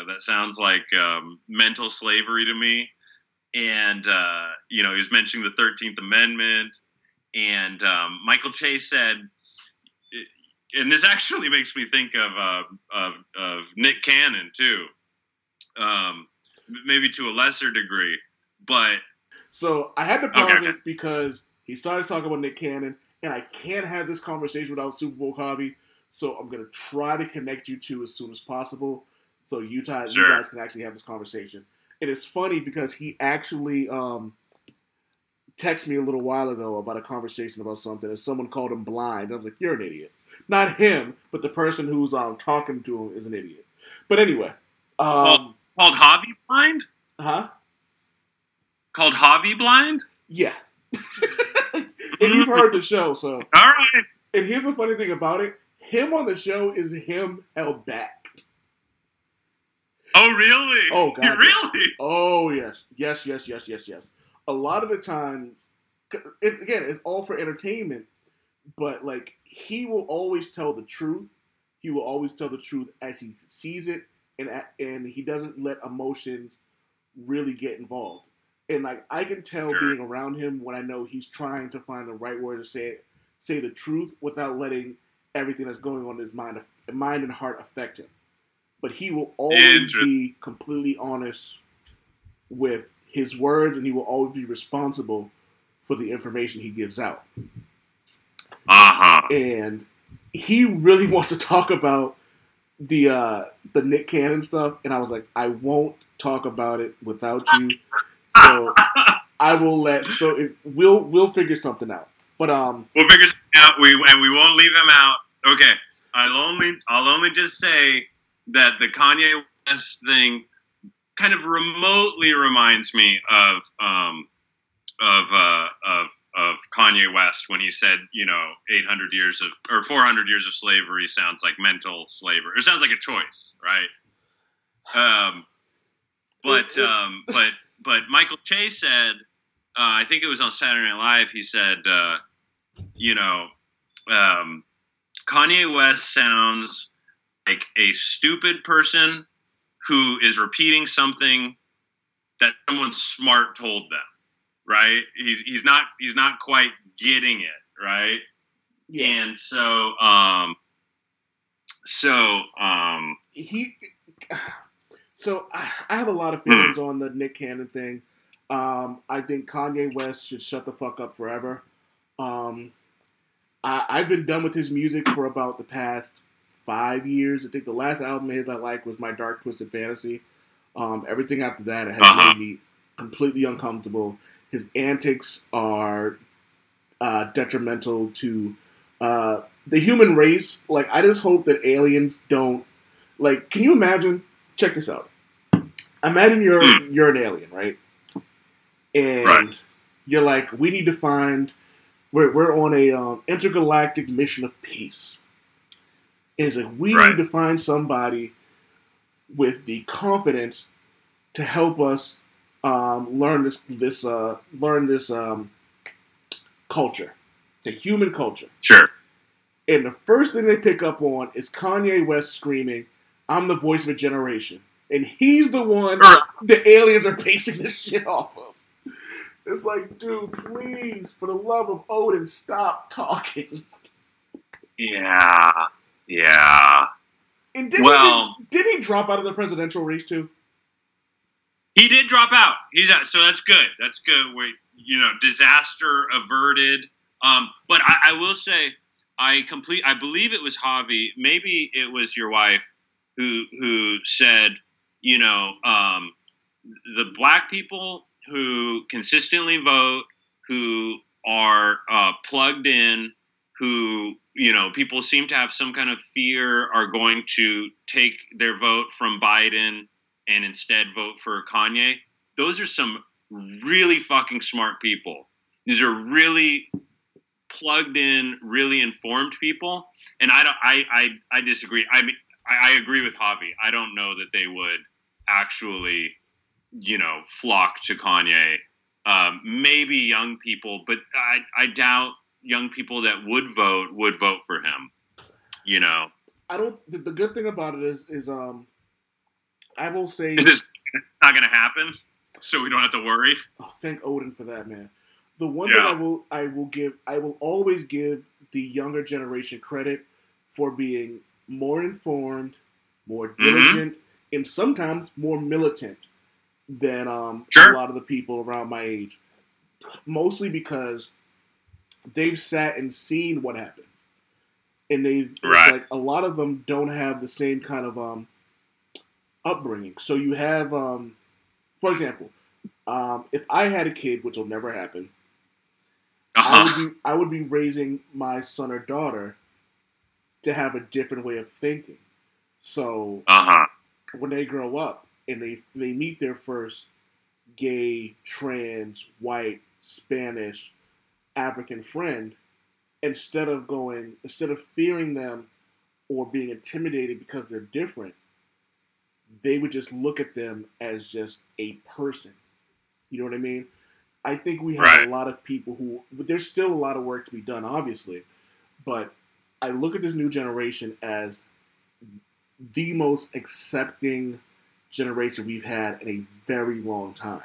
[SPEAKER 2] mental slavery to me. And you know, he was mentioning the 13th Amendment. And Michael Che said, and this actually makes me think of Nick Cannon too, maybe to a lesser degree. But
[SPEAKER 3] so I had to pause it because he started talking about Nick Cannon, and I can't have this conversation without Super Bowl Coffee, so I'm going to try to connect you two as soon as possible so you guys can actually have this conversation. And it's funny because he actually texted me a little while ago about a conversation about something, and someone called him blind. I was like, you're an idiot. Not him, but the person who's talking to him is an idiot. But anyway.
[SPEAKER 2] Called Hobby Blind?
[SPEAKER 3] Huh?
[SPEAKER 2] called Hobby Blind?
[SPEAKER 3] Yeah. And you've heard the show, so.
[SPEAKER 2] All right.
[SPEAKER 3] And here's the funny thing about it. Him on the show is him held back.
[SPEAKER 2] Oh, really?
[SPEAKER 3] Oh, God.
[SPEAKER 2] Really?
[SPEAKER 3] Yes. Oh, yes. Yes. A lot of the times, again, it's all for entertainment, but, like, he will always tell the truth. He will always tell the truth as he sees it, and he doesn't let emotions really get involved. And, like, I can tell being around him when I know he's trying to find the right word to say the truth without letting everything that's going on in his mind and heart affect him. But he will always be completely honest with his words, and he will always be responsible for the information he gives out.
[SPEAKER 2] Uh-huh.
[SPEAKER 3] And he really wants to talk about the Nick Cannon stuff, and I was like, I won't talk about it without you. So I will we'll figure something out. But
[SPEAKER 2] we'll figure something out. We won't leave him out. Okay. I'll only just say that the Kanye West thing kind of remotely reminds me of Kanye West when he said, 800 years or 400 years of slavery sounds like mental slavery. It sounds like a choice, right? But Michael Che said, I think it was on Saturday Night Live. He said, Kanye West sounds like a stupid person who is repeating something that someone smart told them, right? He's not quite getting it, right? Yeah. And so
[SPEAKER 3] I have a lot of feelings on the Nick Cannon thing. I think Kanye West should shut the fuck up forever. I've been done with his music for about the past 5 years. I think the last album of his I liked was My Dark Twisted Fantasy. Everything after that has made me completely uncomfortable. His antics are detrimental to the human race. Like, I just hope that aliens don't... Like, can you imagine... Check this out. Imagine you're an alien, right? And you're like, we need to find... We're on a intergalactic mission of peace. And it's like, we need to find somebody with the confidence to help us learn this culture, the human culture.
[SPEAKER 2] Sure.
[SPEAKER 3] And the first thing they pick up on is Kanye West screaming, "I'm the voice of a generation," and he's the one the aliens are basing this shit off of. It's like, dude, please, for the love of Odin, stop talking.
[SPEAKER 2] Yeah.
[SPEAKER 3] And did he drop out of the presidential race too?
[SPEAKER 2] He did drop out. So that's good. That's good. Disaster averted. But I will say, I believe it was Javi. Maybe it was your wife who said, the black people who consistently vote, who are plugged in, who, people seem to have some kind of fear are going to take their vote from Biden and instead vote for Kanye. Those are some really fucking smart people. These are really plugged in, really informed people. And I disagree. I mean, I agree with Javi. I don't know that they would actually, flock to Kanye. Maybe young people, but I doubt young people that would vote for him.
[SPEAKER 3] I don't. The good thing about it is I will say
[SPEAKER 2] is this not going to happen, so we don't have to worry.
[SPEAKER 3] Oh, thank Odin for that, man. The one thing I will always give the younger generation credit for being more informed, more diligent, and sometimes more militant than a lot of the people around my age. Mostly because they've sat and seen what happens. And like a lot of them don't have the same kind of upbringing. So you have, for example, if I had a kid, which will never happen, I would be raising my son or daughter to have a different way of thinking. So when they grow up and they meet their first gay, trans, white, Spanish, African friend, instead of fearing them or being intimidated because they're different, they would just look at them as just a person. You know what I mean? I think we have a lot of people who, but there's still a lot of work to be done, obviously, but I look at this new generation as the most accepting generation we've had in a very long time.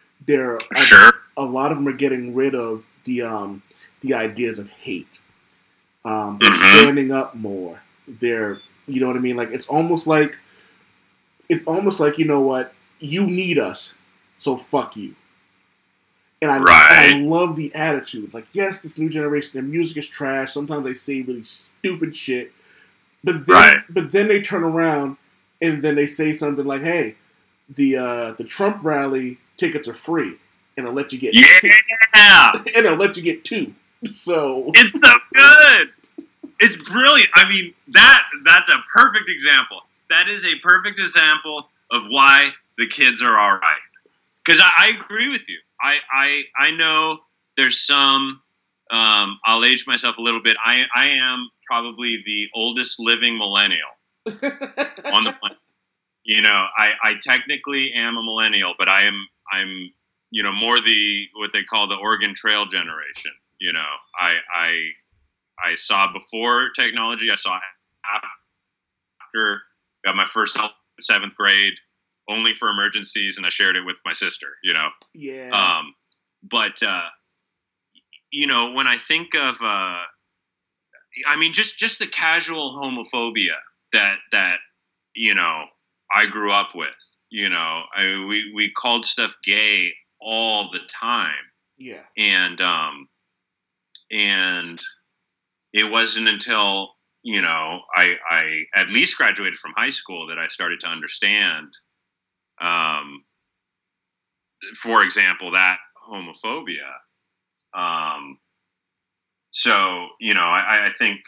[SPEAKER 3] A lot of them are getting rid of the ideas of hate. They're standing up more. They're, you know what I mean? Like it's almost like you know what, you need us, so fuck you. And I love the attitude. Like, yes, this new generation, their music is trash. Sometimes they say really stupid shit. But then they turn around and then they say something like, "Hey, the Trump rally tickets are free, and I'll let you get and I'll let you get 2." So
[SPEAKER 2] it's so good. It's brilliant. I mean, that's a perfect example. That is a perfect example of why the kids are all right. Because I agree with you. I know there's some. I'll age myself a little bit. I am probably the oldest living millennial on the planet. You know, I technically am a millennial, but I'm more what they call the Oregon Trail generation. You know, I saw before technology. I saw after. Got my first cell in 7th grade, only for emergencies, and I shared it with my sister. You know.
[SPEAKER 3] Yeah.
[SPEAKER 2] But you know, when I think of, I mean, just the casual homophobia that you know I grew up with. You know, we called stuff gay all the time.
[SPEAKER 3] Yeah.
[SPEAKER 2] And it wasn't until, you know, I at least graduated from high school that I started to understand, for example, that homophobia. So, you know, I think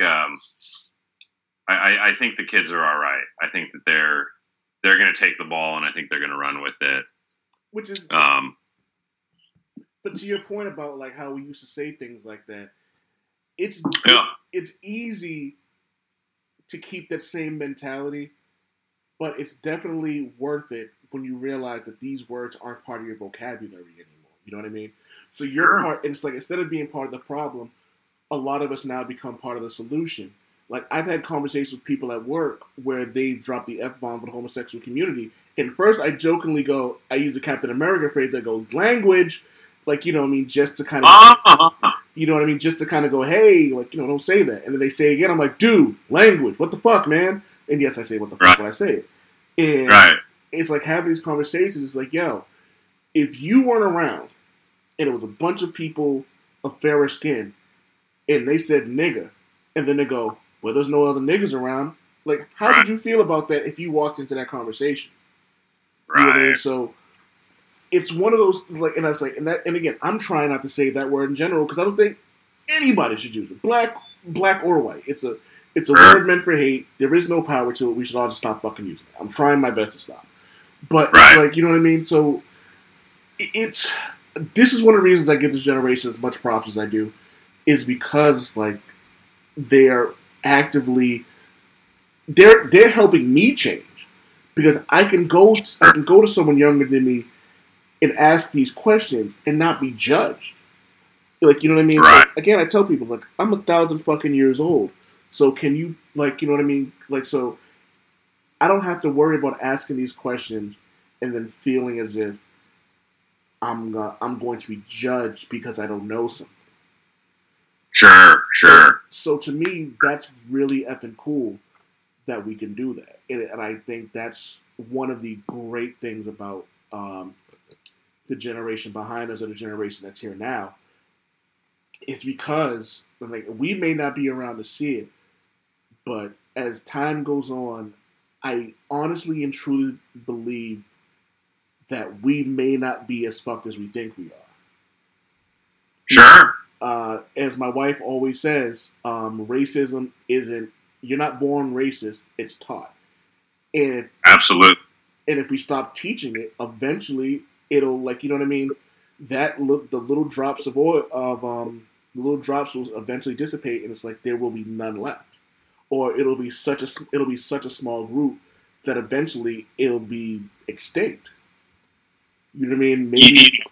[SPEAKER 2] I think the kids are all right. I think that they're going to take the ball, and I think they're going to run with it.
[SPEAKER 3] Which is, but to your point about like how we used to say things like that, it's easy to keep that same mentality, but it's definitely worth it when you realize that these words aren't part of your vocabulary anymore. You know what I mean? So you're part, and it's like instead of being part of the problem, a lot of us now become part of the solution. Like I've had conversations with people at work where they drop the F-bomb for the homosexual community, and first I jokingly go, I use the Captain America phrase that goes language, like, you know what I mean, just to kind of, you know what I mean, just to kind of go, hey, like, you know, don't say that. And then they say it again, I'm like, dude, language, what the fuck, man? And yes, I say what the fuck when I say it. And it's like having these conversations, it's like, yo, if you weren't around and it was a bunch of people of fairer skin and they said nigga, and then they go, well, there's no other niggas around, like, how would you feel about that if you walked into that conversation? You know what I mean? So it's one of those, like, and I was like, and again, I'm trying not to say that word in general because I don't think anybody should use it, black or white. It's a word meant for hate. There is no power to it. We should all just stop fucking using it. I'm trying my best to stop, but it's like, you know what I mean. So this is one of the reasons I give this generation as much props as I do, is because like they are actively they're helping me change, because I can go to someone younger than me and ask these questions and not be judged. Like, you know what I mean?
[SPEAKER 2] Right.
[SPEAKER 3] Like, again, I tell people, like, I'm 1,000 fucking years old. So can you, like, you know what I mean? Like, so I don't have to worry about asking these questions and then feeling as if I'm going to be judged because I don't know something.
[SPEAKER 2] Sure.
[SPEAKER 3] So to me, that's really effing cool that we can do that. And I think that's one of the great things about the generation behind us, or the generation that's here now. It's because, like, we may not be around to see it, but as time goes on, I honestly and truly believe that we may not be as fucked as we think we are.
[SPEAKER 2] Sure.
[SPEAKER 3] As my wife always says, racism isn't, you're not born racist, it's taught. And
[SPEAKER 2] absolutely.
[SPEAKER 3] And if we stop teaching it, eventually it'll like, you know what I mean. The little drops of oil the little drops will eventually dissipate, and it's like there will be none left, or it'll be such a small group that eventually it'll be extinct. You know what I mean? Maybe.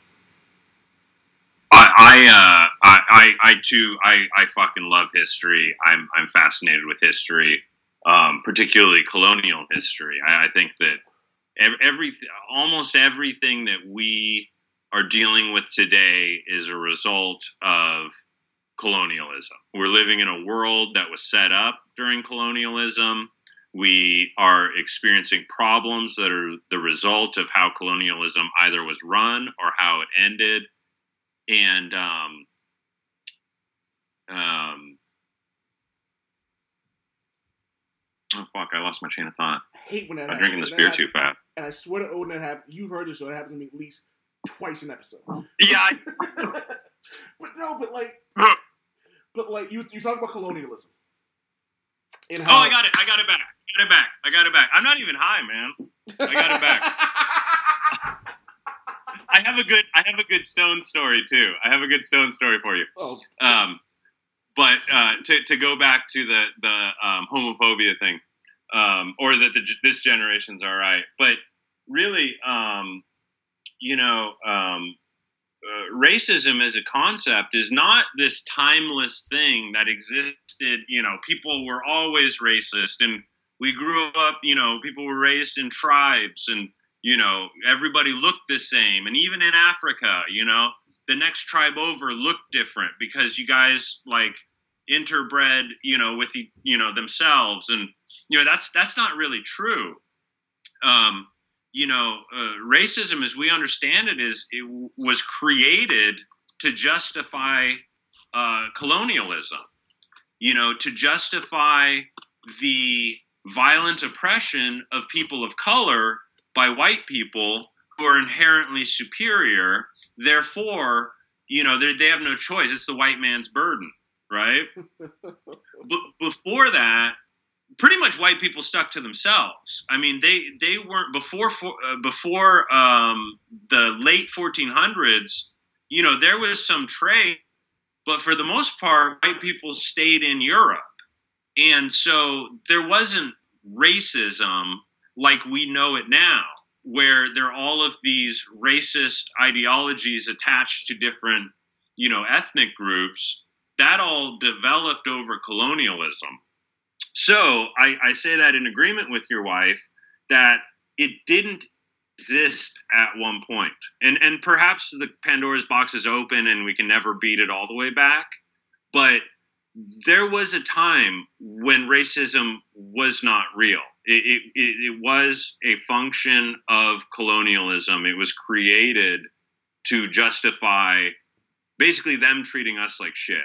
[SPEAKER 2] I too, I fucking love history. I'm fascinated with history, particularly colonial history. I think that almost everything that we are dealing with today is a result of colonialism. We're living in a world that was set up during colonialism. We are experiencing problems that are the result of how colonialism either was run or how it ended. And oh fuck! I lost my chain of thought.
[SPEAKER 3] I hate when that happens.
[SPEAKER 2] I'm drinking this beer too fast.
[SPEAKER 3] And I swear to Odin, that happened. You've heard this, so it happened to me at least twice an episode.
[SPEAKER 2] Yeah.
[SPEAKER 3] but you talk about colonialism.
[SPEAKER 2] And how, I got it back. I'm not even high, man. I got it back. I have a good Stone story too. I have a good Stone story for you.
[SPEAKER 3] Oh.
[SPEAKER 2] But to go back to the homophobia thing, or that this generation's all right, but really, racism as a concept is not this timeless thing that existed. People were always racist, and we grew up. People were raised in tribes, and everybody looked the same. And even in Africa, the next tribe over looked different because you guys like interbred, with themselves, and that's not really true. Racism, as we understand it, was created to justify colonialism. To justify the violent oppression of people of color by white people who are inherently superior. Therefore, they have no choice. It's the white man's burden, right? Before that, pretty much white people stuck to themselves. I mean, they weren't before the late 1400s. There was some trade, but for the most part, white people stayed in Europe, and so there wasn't racism like we know it now, where there are all of these racist ideologies attached to different, ethnic groups. That all developed over colonialism. So I say that in agreement with your wife, that it didn't exist at one point. And perhaps the Pandora's box is open and we can never beat it all the way back. But there was a time when racism was not real. It was a function of colonialism. It was created to justify basically them treating us like shit.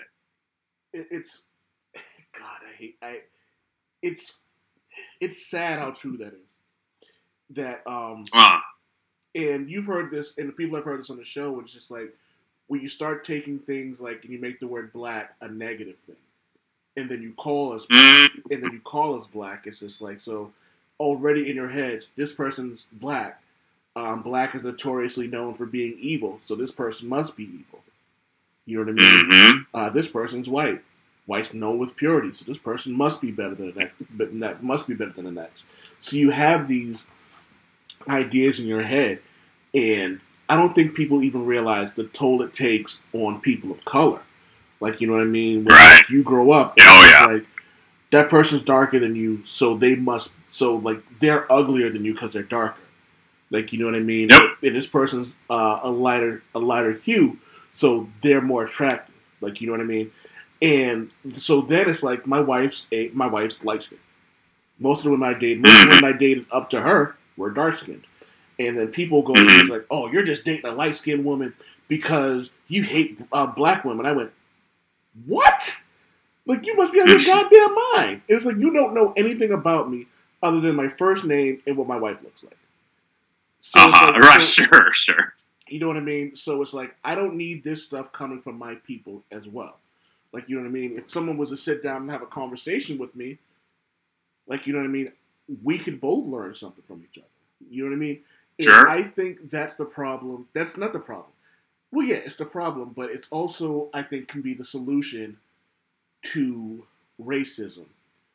[SPEAKER 3] It's sad how true that is. That and you've heard this, and the people have heard this on the show. It's just like when you start taking things like, and you make the word black a negative thing, and then you call us black, it's just like, so already in your head, this person's black. Black is notoriously known for being evil, so this person must be evil. You know what I mean?
[SPEAKER 2] Mm-hmm.
[SPEAKER 3] This person's white. White's known with purity, so this person must be better than the next. But that must be better than the next. So you have these ideas in your head, and I don't think people even realize the toll it takes on people of color. Like, you know what I mean? When
[SPEAKER 2] right.
[SPEAKER 3] You grow up, and like that person's darker than you, so they're uglier than you because they're darker. Like, you know what I mean?
[SPEAKER 2] Yep.
[SPEAKER 3] And this person's a lighter hue, so they're more attractive. Like, you know what I mean? And so then it's like my wife's light skinned. Most of the women I dated up to her were dark skinned. And then people go it's like, oh, you're just dating a light skinned woman because you hate black women. I went, what? Like, you must be out of your goddamn mind. It's like, you don't know anything about me other than my first name and what my wife looks like. So
[SPEAKER 2] Sure.
[SPEAKER 3] You know what I mean? So it's like, I don't need this stuff coming from my people as well. Like, you know what I mean? If someone was to sit down and have a conversation with me, like, you know what I mean? We could both learn something from each other. You know what I mean?
[SPEAKER 2] Sure.
[SPEAKER 3] I think that's the problem. That's not the problem. Well, yeah, it's the problem, but it's also, I think, can be the solution to racism,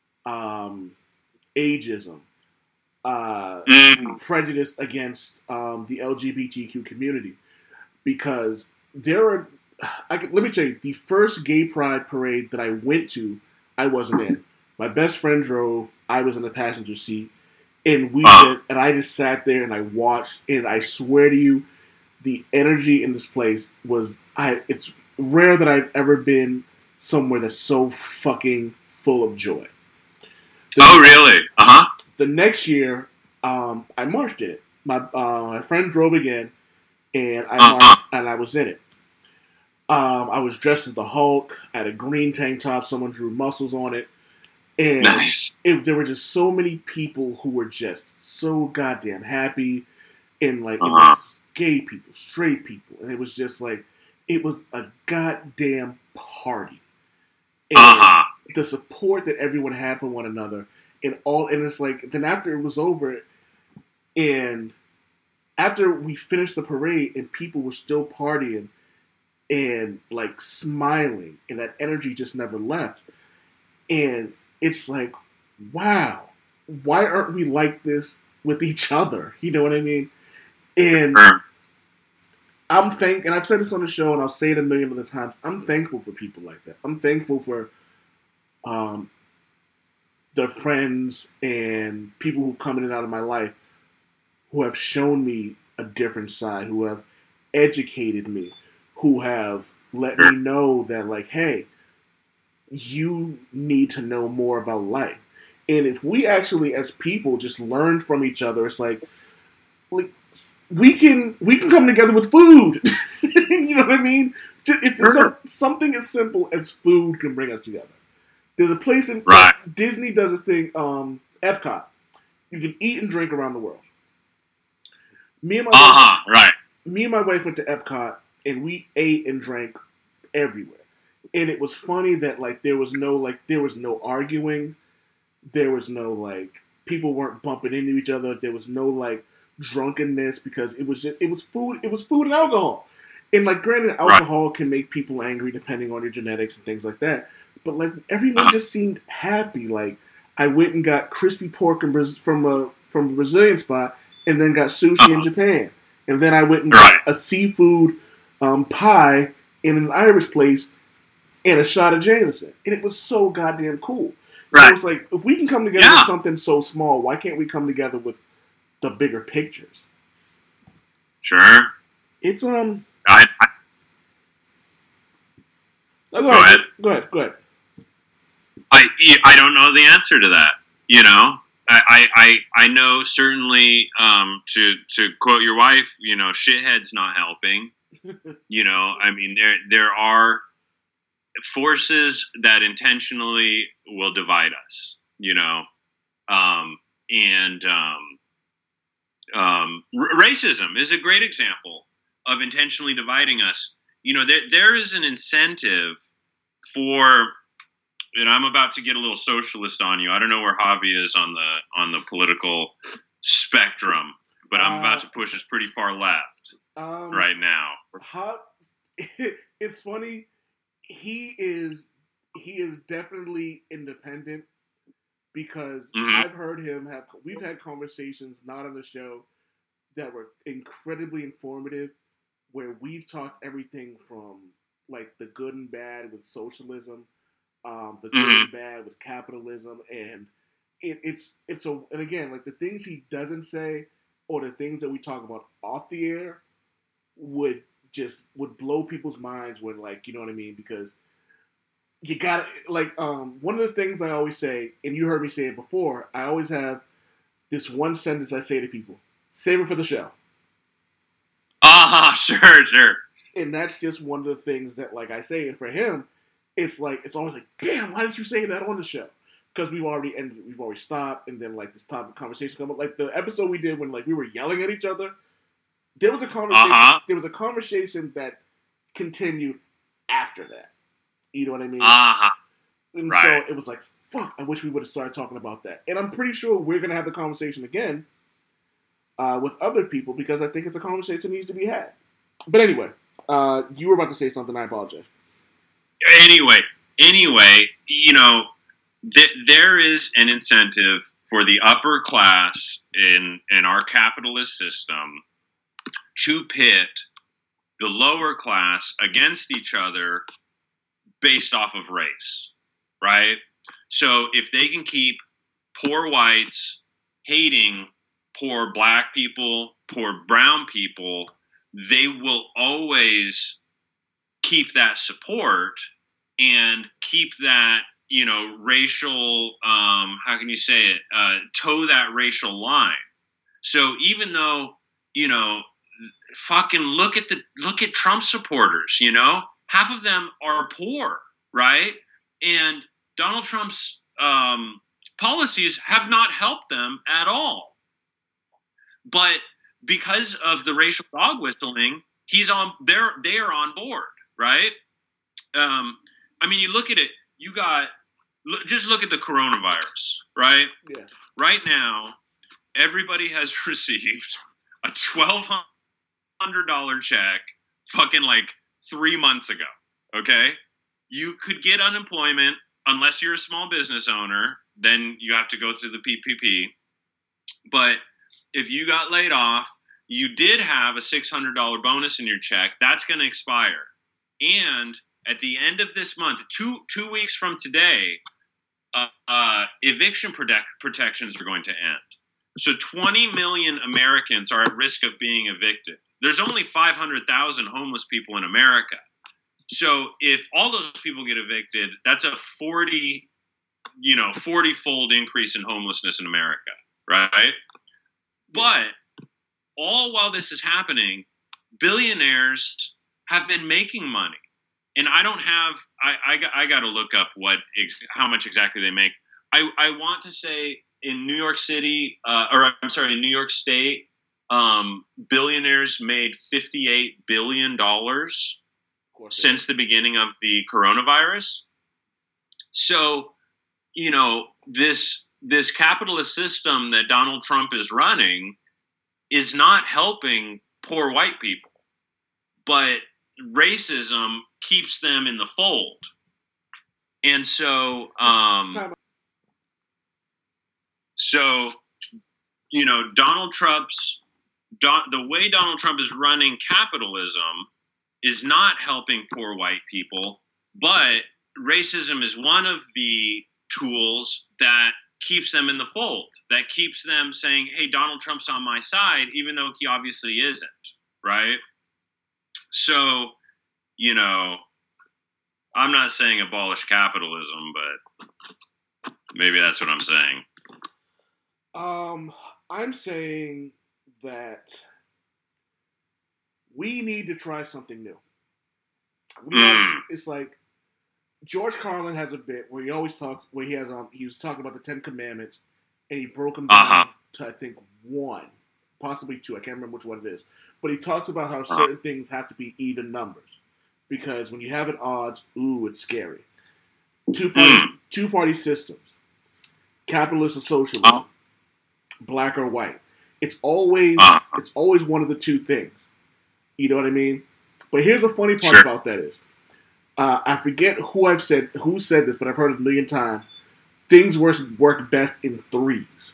[SPEAKER 3] ageism, prejudice against the LGBTQ community. Because let me tell you, the first gay pride parade that I went to, I wasn't in. My best friend drove. I was in the passenger seat, and I just sat there and I watched. And I swear to you, the energy in this place it's rare that I've ever been somewhere that's so fucking full of joy.
[SPEAKER 2] Really?
[SPEAKER 3] The next year, I marched in it. My friend drove again, and I marched, and I was in it. I was dressed as the Hulk. I had a green tank top. Someone drew muscles on it. And
[SPEAKER 2] nice.
[SPEAKER 3] There were just so many people who were just so goddamn happy. And it was gay people, straight people. And it was just it was a goddamn party. And the support that everyone had for one another. And it's then after it was over, and after we finished the parade and people were still partying and smiling, and that energy just never left. And it's wow, why aren't we like this with each other? You know what I mean? And and I've said this on the show, and I'll say it a million other times. I'm thankful for people like that. I'm thankful for the friends and people who've come in and out of my life who have shown me a different side, who have educated me, who have let me know that hey, you need to know more about life. And if we actually, as people, just learn from each other, it's we can come together with food. You know what I mean? It's something as simple as food can bring us together. There's a place in Disney does this thing, Epcot. You can eat and drink around the world. Me and my wife went to Epcot, and we ate and drank everywhere. And it was funny that there was no arguing, there was no people weren't bumping into each other, there was no drunkenness, because it was food and alcohol. And granted, alcohol can make people angry depending on your genetics and things like that. But everyone just seemed happy. I went and got crispy pork from a Brazilian spot, and then got sushi in Japan, and then I went and got a seafood pie in an Irish place, and a shot of Jameson, and it was so goddamn cool. So it's if we can come together with something so small, why can't we come together with the bigger pictures?
[SPEAKER 2] Sure.
[SPEAKER 3] It's
[SPEAKER 2] No,
[SPEAKER 3] Go ahead.
[SPEAKER 2] I don't know the answer to that. You know, I know certainly, to quote your wife, shithead's not helping. I mean, there are forces that intentionally will divide us, racism is a great example of intentionally dividing us. There is an incentive for, and I'm about to get a little socialist on you. I don't know where Javi is on the political spectrum, but I'm about to push us pretty far left right now.
[SPEAKER 3] It's funny. He is definitely independent, because I've heard him we've had conversations not on the show that were incredibly informative, where we've talked everything from the good and bad with socialism, the good and bad with capitalism, and and again, the things he doesn't say, or the things that we talk about off the air would blow people's minds when you know what I mean, because you gotta one of the things I always say, and you heard me say it before, I always have this one sentence I say to people: save it for the show.
[SPEAKER 2] Sure.
[SPEAKER 3] And that's just one of the things that I say. And for him, it's always damn, why didn't you say that on the show? Because we've already ended, we've already stopped, and then this topic conversation come up. The episode we did when we were yelling at each other, there was a conversation. There was a conversation that continued after that. You know what I mean? And so it was fuck, I wish we would have started talking about that. And I'm pretty sure we're gonna have the conversation again. with other people because I think it's a conversation that needs to be had. But anyway, you were about to say something. I apologize.
[SPEAKER 2] Anyway, there is an incentive for the upper class in our capitalist system to pit the lower class against each other based off of race, right? So if they can keep poor whites hating poor black people, poor brown people, they will always keep that support and keep that, racial, how can you say it, toe that racial line. So even though, fucking look at Trump supporters, half of them are poor, right? And Donald Trump's policies have not helped them at all. But because of the racial dog whistling, they are on board, right? You look at it, just look at the coronavirus, right?
[SPEAKER 3] Yeah.
[SPEAKER 2] Right now, everybody has received a $1,200 check fucking like 3 months ago, okay? You could get unemployment unless you're a small business owner, then you have to go through the PPP. But if you got laid off, you did have a $600 bonus in your check. That's going to expire. And at the end of this month, two weeks from today, eviction protections are going to end. So 20 million Americans are at risk of being evicted. There's only 500,000 homeless people in America. So if all those people get evicted, that's a 40-fold increase in homelessness in America, right? But all while this is happening, billionaires have been making money. And I don't have, I got to look up how much exactly they make. I want to say in New York City, in New York State, billionaires made $58 billion since the beginning of the coronavirus. So, this capitalist system that Donald Trump is running is not helping poor white people, but racism keeps them in the fold. And so, the way Donald Trump is running capitalism is not helping poor white people, but racism is one of the tools that keeps them in the fold, that keeps them saying, hey, Donald Trump's on my side, even though he obviously isn't, right? So, I'm not saying abolish capitalism, but maybe that's what I'm saying.
[SPEAKER 3] I'm saying that we need to try something new. It's like George Carlin has a bit where he always talks, where he was talking about the 10 Commandments, and he broke them down to, I think, 1, possibly 2. I can't remember which one it is. But he talks about how certain things have to be even numbers. Because when you have an odds, it's scary. Two-party systems, capitalist or socialism, black or white. It's always one of the two things. You know what I mean? But here's the funny part about that is, I forget who said this, but I've heard it a million times. Things work best in threes.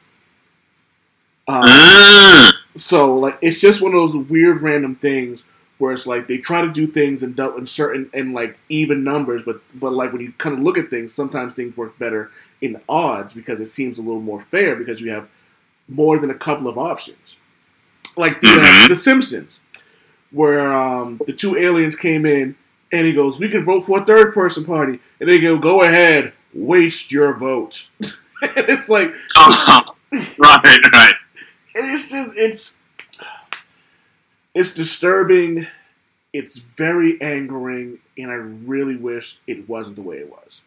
[SPEAKER 3] So like it's just one of those weird random things where it's like they try to do things in certain and like even numbers, but like when you kind of look at things, sometimes things work better in odds because it seems a little more fair because you have more than a couple of options. Like the Simpsons, where the two aliens came in and he goes, "We can vote for a third person party," and they go ahead, waste your vote. And it's like,
[SPEAKER 2] right.
[SPEAKER 3] And it's just it's disturbing. It's very angering, and I really wish it wasn't the way it was.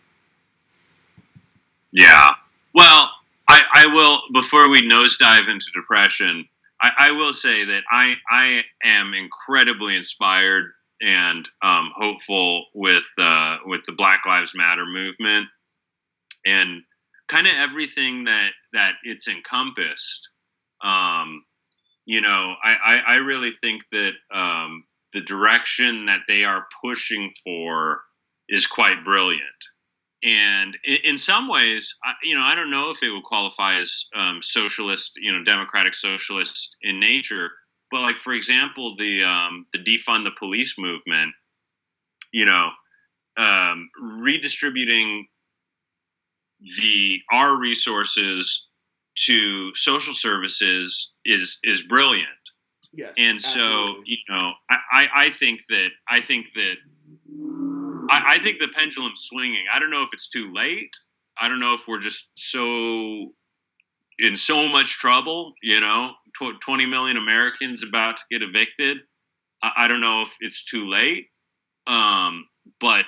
[SPEAKER 2] Yeah. Well, I will, before we nosedive into depression, I will say that I am incredibly inspired and hopeful with the Black Lives Matter movement and kind of everything that it's encompassed. I really think that the direction that they are pushing for is quite brilliant. And in some ways, I don't know if it would qualify as socialist, democratic socialist in nature. But like, for example, the defund the police movement, redistributing our resources to social services is brilliant.
[SPEAKER 3] Yes,
[SPEAKER 2] and
[SPEAKER 3] absolutely.
[SPEAKER 2] so I think that I think the pendulum's swinging. I don't know if it's too late. I don't know if we're just in so much trouble. 20 million Americans about to get evicted. I don't know if it's too late. But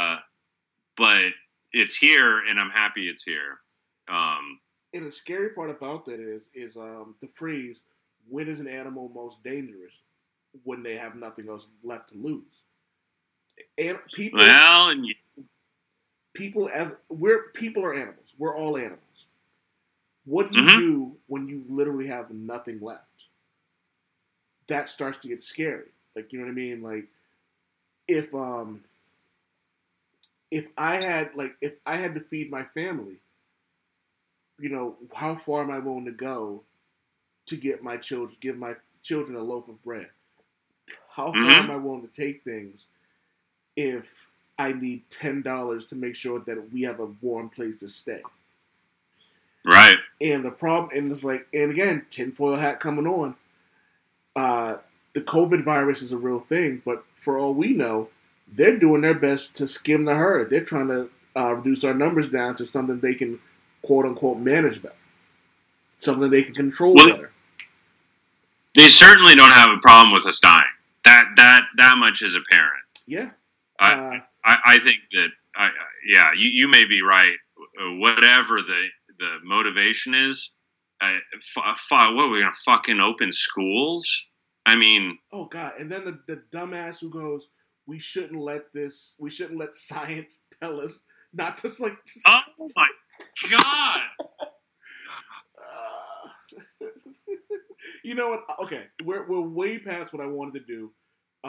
[SPEAKER 2] it's here, and I'm happy it's here.
[SPEAKER 3] And the scary part about that is the phrase, "When is an animal most dangerous?" When they have nothing else left to lose. And people are animals. We're all animals. What do you do when you literally have nothing left? That starts to get scary. Like, you know what I mean? Like, if I had to feed my family, how far am I willing to go to give my children a loaf of bread? How far am I willing to take things if I need $10 to make sure that we have a warm place to stay?
[SPEAKER 2] Right.
[SPEAKER 3] And the problem, and it's like, and again, tinfoil hat coming on. The COVID virus is a real thing, but for all we know, they're doing their best to skim the herd. They're trying to reduce our numbers down to something they can, quote unquote, manage better, something they can control better.
[SPEAKER 2] They certainly don't have a problem with us dying. That much is apparent.
[SPEAKER 3] Yeah.
[SPEAKER 2] I think that you may be right. Whatever the motivation is, what are we gonna fucking open schools? I mean,
[SPEAKER 3] oh god! And then the dumbass who goes, we shouldn't let science tell us not to
[SPEAKER 2] oh my god!
[SPEAKER 3] You know what? Okay, we're way past what I wanted to do.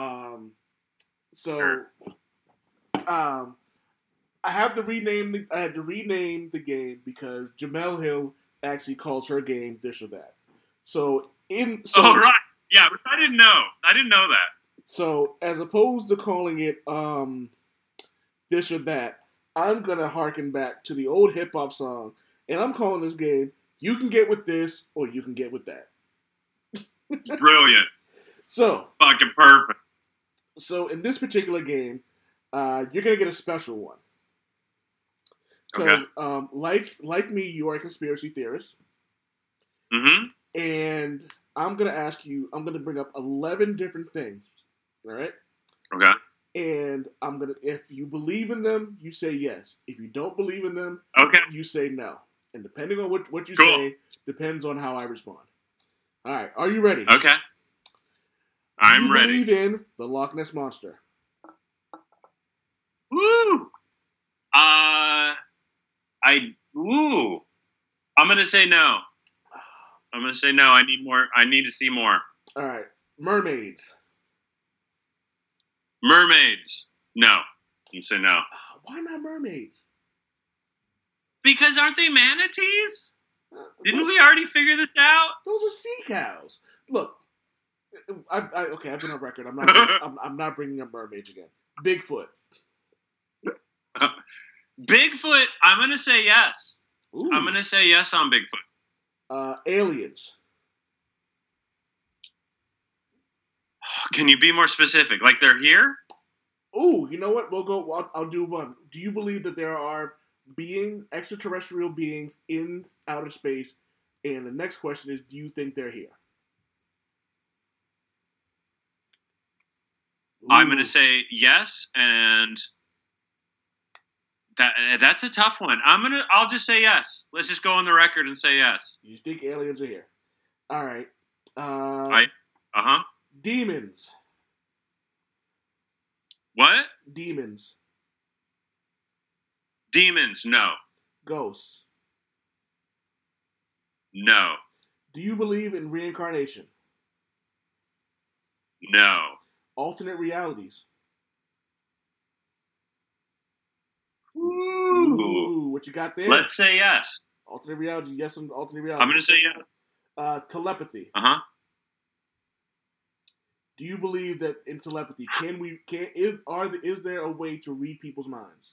[SPEAKER 3] I had to rename the game because Jemele Hill actually calls her game this or that. Oh
[SPEAKER 2] right, yeah, which I didn't know. I didn't know that.
[SPEAKER 3] So as opposed to calling it this or that, I'm gonna harken back to the old hip hop song, and I'm calling this game "You Can Get With This" or "You Can Get With That."
[SPEAKER 2] Brilliant.
[SPEAKER 3] So
[SPEAKER 2] fucking perfect.
[SPEAKER 3] So in this particular game, you're gonna get a special one. Because, like me, you are a conspiracy theorist.
[SPEAKER 2] Mm-hmm.
[SPEAKER 3] And I'm going to ask you, I'm going to bring up 11 different things. All right?
[SPEAKER 2] Okay.
[SPEAKER 3] And if you believe in them, you say yes. If you don't believe in them, you say no. And depending on what you say, depends on how I respond. All right. Are you ready?
[SPEAKER 2] Okay. I'm ready.
[SPEAKER 3] Do you believe in the Loch Ness Monster?
[SPEAKER 2] Woo! I'm gonna say no. I'm gonna say no. I need more. I need to see more.
[SPEAKER 3] All right. Mermaids.
[SPEAKER 2] Mermaids. No. You say no.
[SPEAKER 3] Why not mermaids?
[SPEAKER 2] Because aren't they manatees? Didn't we already figure this out?
[SPEAKER 3] Those are sea cows. Look, I've been on record. I'm not bringing up mermaids again. Bigfoot.
[SPEAKER 2] Bigfoot, I'm going to say yes.
[SPEAKER 3] Ooh.
[SPEAKER 2] I'm going to say yes on Bigfoot.
[SPEAKER 3] Aliens.
[SPEAKER 2] Can you be more specific? Like they're here?
[SPEAKER 3] Ooh, you know what? I'll do one. Do you believe that there are extraterrestrial beings in outer space? And the next question is, do you think they're here? Ooh.
[SPEAKER 2] I'm going to say yes, and that's a tough one. I'll just say yes. Let's just go on the record and say yes.
[SPEAKER 3] You think aliens are here? All right. Demons.
[SPEAKER 2] What?
[SPEAKER 3] Demons.
[SPEAKER 2] Demons, no.
[SPEAKER 3] Ghosts.
[SPEAKER 2] No.
[SPEAKER 3] Do you believe in reincarnation?
[SPEAKER 2] No.
[SPEAKER 3] Alternate realities.
[SPEAKER 2] Ooh.
[SPEAKER 3] What you got there?
[SPEAKER 2] Let's say yes.
[SPEAKER 3] Alternate reality. Yes, on alternate reality.
[SPEAKER 2] I'm going to say yes.
[SPEAKER 3] Telepathy.
[SPEAKER 2] Uh-huh.
[SPEAKER 3] Do you believe that in telepathy, is there a way to read people's minds?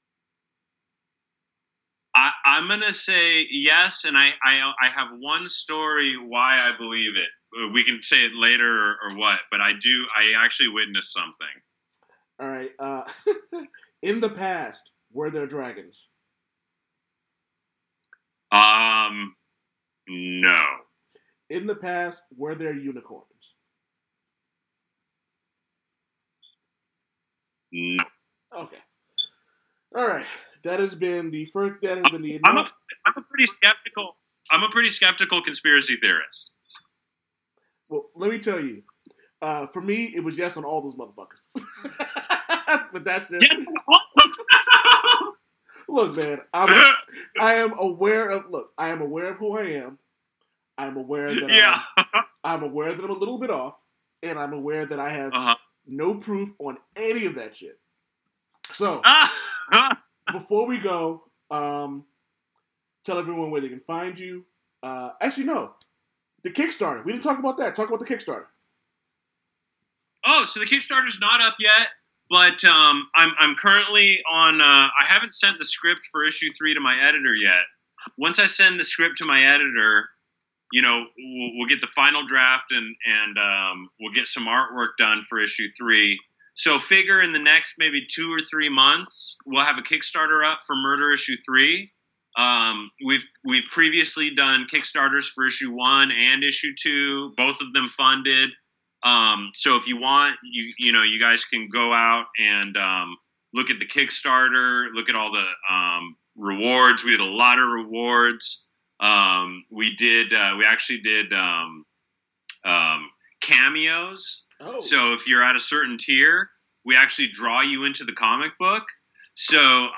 [SPEAKER 2] I'm going to say yes, and I have one story why I believe it. We can say it later or what, but I actually witnessed something.
[SPEAKER 3] All right. In the past, were there dragons?
[SPEAKER 2] No.
[SPEAKER 3] In the past, were there unicorns?
[SPEAKER 2] No.
[SPEAKER 3] Okay. All right. That has been the first. That has been the.
[SPEAKER 2] I'm a pretty skeptical. I'm a pretty skeptical conspiracy theorist.
[SPEAKER 3] Well, let me tell you. For me, it was yes on all those motherfuckers. But that's just. Yes. Look, man. I am aware of. Look, I am aware of who I am. I'm aware that. I'm aware that I'm a little bit off, and I'm aware that I have no proof on any of that shit. So. Before we go, tell everyone where they can find you. Actually, no. The Kickstarter. We didn't talk about that. Talk about the Kickstarter.
[SPEAKER 2] Oh, so the Kickstarter's not up yet, but I'm currently on. I haven't sent the script for issue 3 to my editor yet. Once I send the script to my editor, we'll get the final draft and we'll get some artwork done for issue 3. So figure in the next maybe 2 or 3 months, we'll have a Kickstarter up for Murder issue 3. We've previously done Kickstarters for issue 1 and issue 2, both of them funded. So if you want, you guys can go out and look at the Kickstarter, look at all the rewards. We did a lot of rewards. We actually did cameos. Oh. So if you're at a certain tier, we actually draw you into the comic book. So,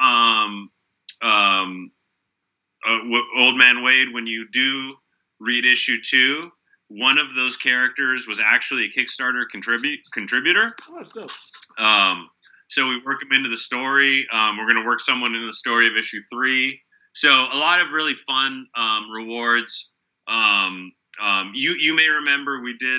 [SPEAKER 2] Old Man Wade, when you do read issue 2, one of those characters was actually a Kickstarter contributor.
[SPEAKER 3] Oh, that's dope.
[SPEAKER 2] So we work them into the story. We're going to work someone into the story of issue 3. So a lot of really fun rewards. You may remember we did,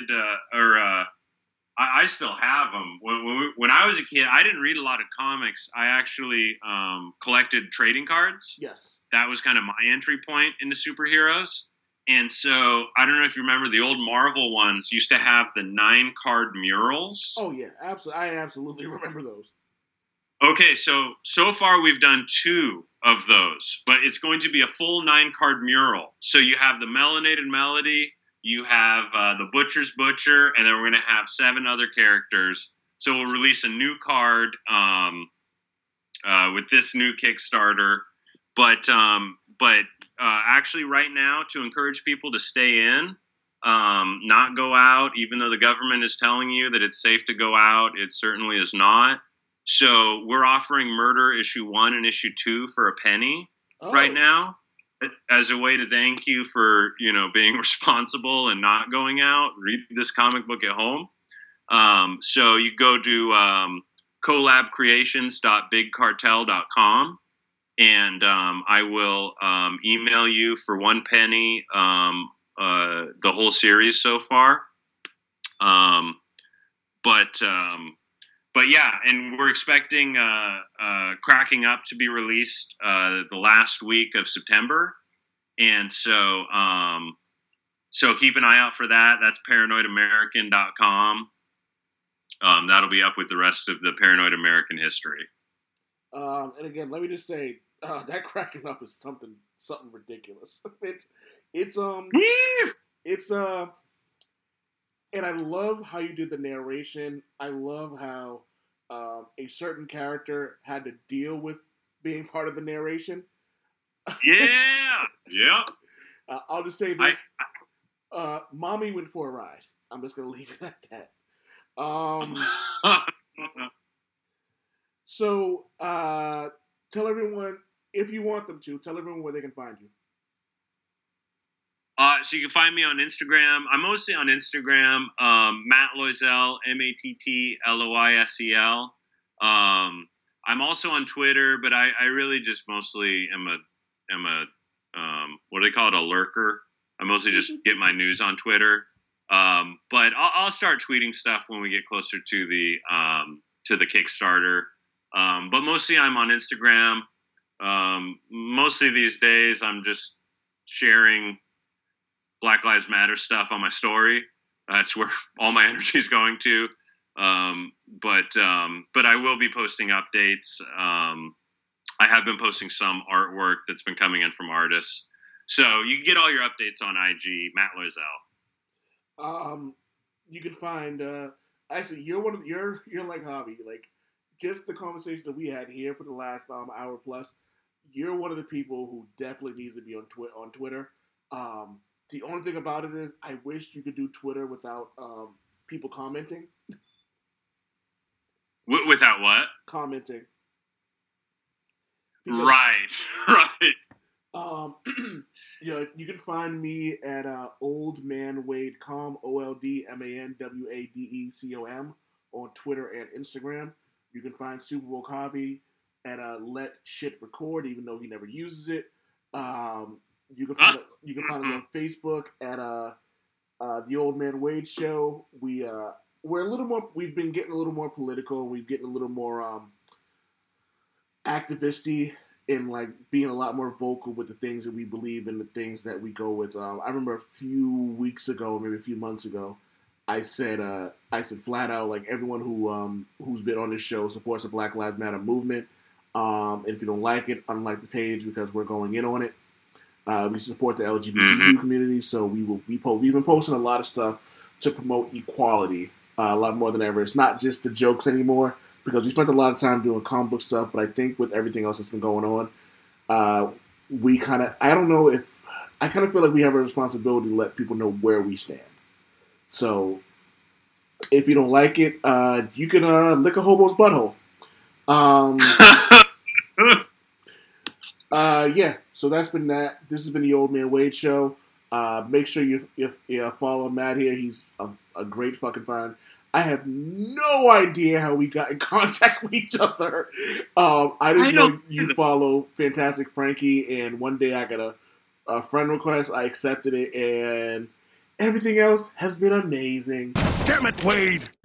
[SPEAKER 2] I still have them. When I was a kid, I didn't read a lot of comics. I actually collected trading cards.
[SPEAKER 3] Yes. That
[SPEAKER 2] was kind of my entry point into superheroes. And so I don't know if you remember the old Marvel ones used to have the 9-card murals.
[SPEAKER 3] Oh, yeah. Absolutely. I absolutely remember those.
[SPEAKER 2] Okay, so far we've done 2 of those, but it's going to be a full 9-card mural. So you have the Melanated Melody, you have the Butcher's Butcher, and then we're going to have 7 other characters. So we'll release a new card with this new Kickstarter. But actually right now, to encourage people to stay in, not go out, even though the government is telling you that it's safe to go out, it certainly is not. So we're offering Murder issue 1 and issue 2 for a penny right now, as a way to thank you for, being responsible and not going out. Read this comic book at home. So you go to collabcreations.bigcartel.com, and I will email you for 1 penny the whole series so far. But yeah, and we're expecting Cracking Up to be released the last week of September. And so keep an eye out for that. That's paranoidamerican.com. That'll be up with the rest of the Paranoid American history.
[SPEAKER 3] And again, let me just say, that Cracking Up is something ridiculous. And I love how you did the narration. I love how a certain character had to deal with being part of the narration.
[SPEAKER 2] Yeah.
[SPEAKER 3] I'll just say this. Mommy went for a ride. I'm just going to leave it at that. So, tell everyone, if you want them to, tell everyone where they can find you.
[SPEAKER 2] So you can find me on Instagram. I'm mostly on Instagram. Matt Loisel, MattLoisel. I'm also on Twitter, but I really just mostly am a what do they call it, a lurker. I mostly just get my news on Twitter. But I'll start tweeting stuff when we get closer to the Kickstarter. But mostly I'm on Instagram. Mostly these days I'm just sharing Black Lives Matter stuff on my story. That's where all my energy is going to. But I will be posting updates. I have been posting some artwork that's been coming in from artists. So you can get all your updates on IG, Matt Loisel.
[SPEAKER 3] You can find actually you're like Javi, like just the conversation that we had here for the last hour plus. You're one of the people who definitely needs to be on Twitter. The only thing about it is I wish you could do Twitter without people commenting.
[SPEAKER 2] Without what?
[SPEAKER 3] Commenting.
[SPEAKER 2] Because, right.
[SPEAKER 3] You can find me at oldmanwadecom, OldManWadecom on Twitter and Instagram. You can find Super Bowl Copy at Let Shit Record, even though he never uses it. You can find us on Facebook at The Old Man Wade Show. We're a little more. We've been getting a little more political. We've getting a little more activisty and like being a lot more vocal with the things that we believe in, the things that we go with. I remember a few weeks ago, maybe a few months ago, I said flat out, like, everyone who's been on this show supports the Black Lives Matter movement. And if you don't like it, unlike the page, because we're going in on it. We support the LGBTQ community, so we've been posting a lot of stuff to promote equality a lot more than ever. It's not just the jokes anymore, because we spent a lot of time doing comic book stuff, but I think with everything else that's been going on, I kind of feel like we have a responsibility to let people know where we stand. So if you don't like it, you can lick a hobo's butthole. Yeah, so that's been that. This has been the Old Man Wade Show. Make sure you follow Matt here. He's a great fucking find. I have no idea how we got in contact with each other. I didn't know you follow Fantastic Frankie, and one day I got a friend request. I accepted it, and everything else has been amazing.
[SPEAKER 1] Damn it, Wade!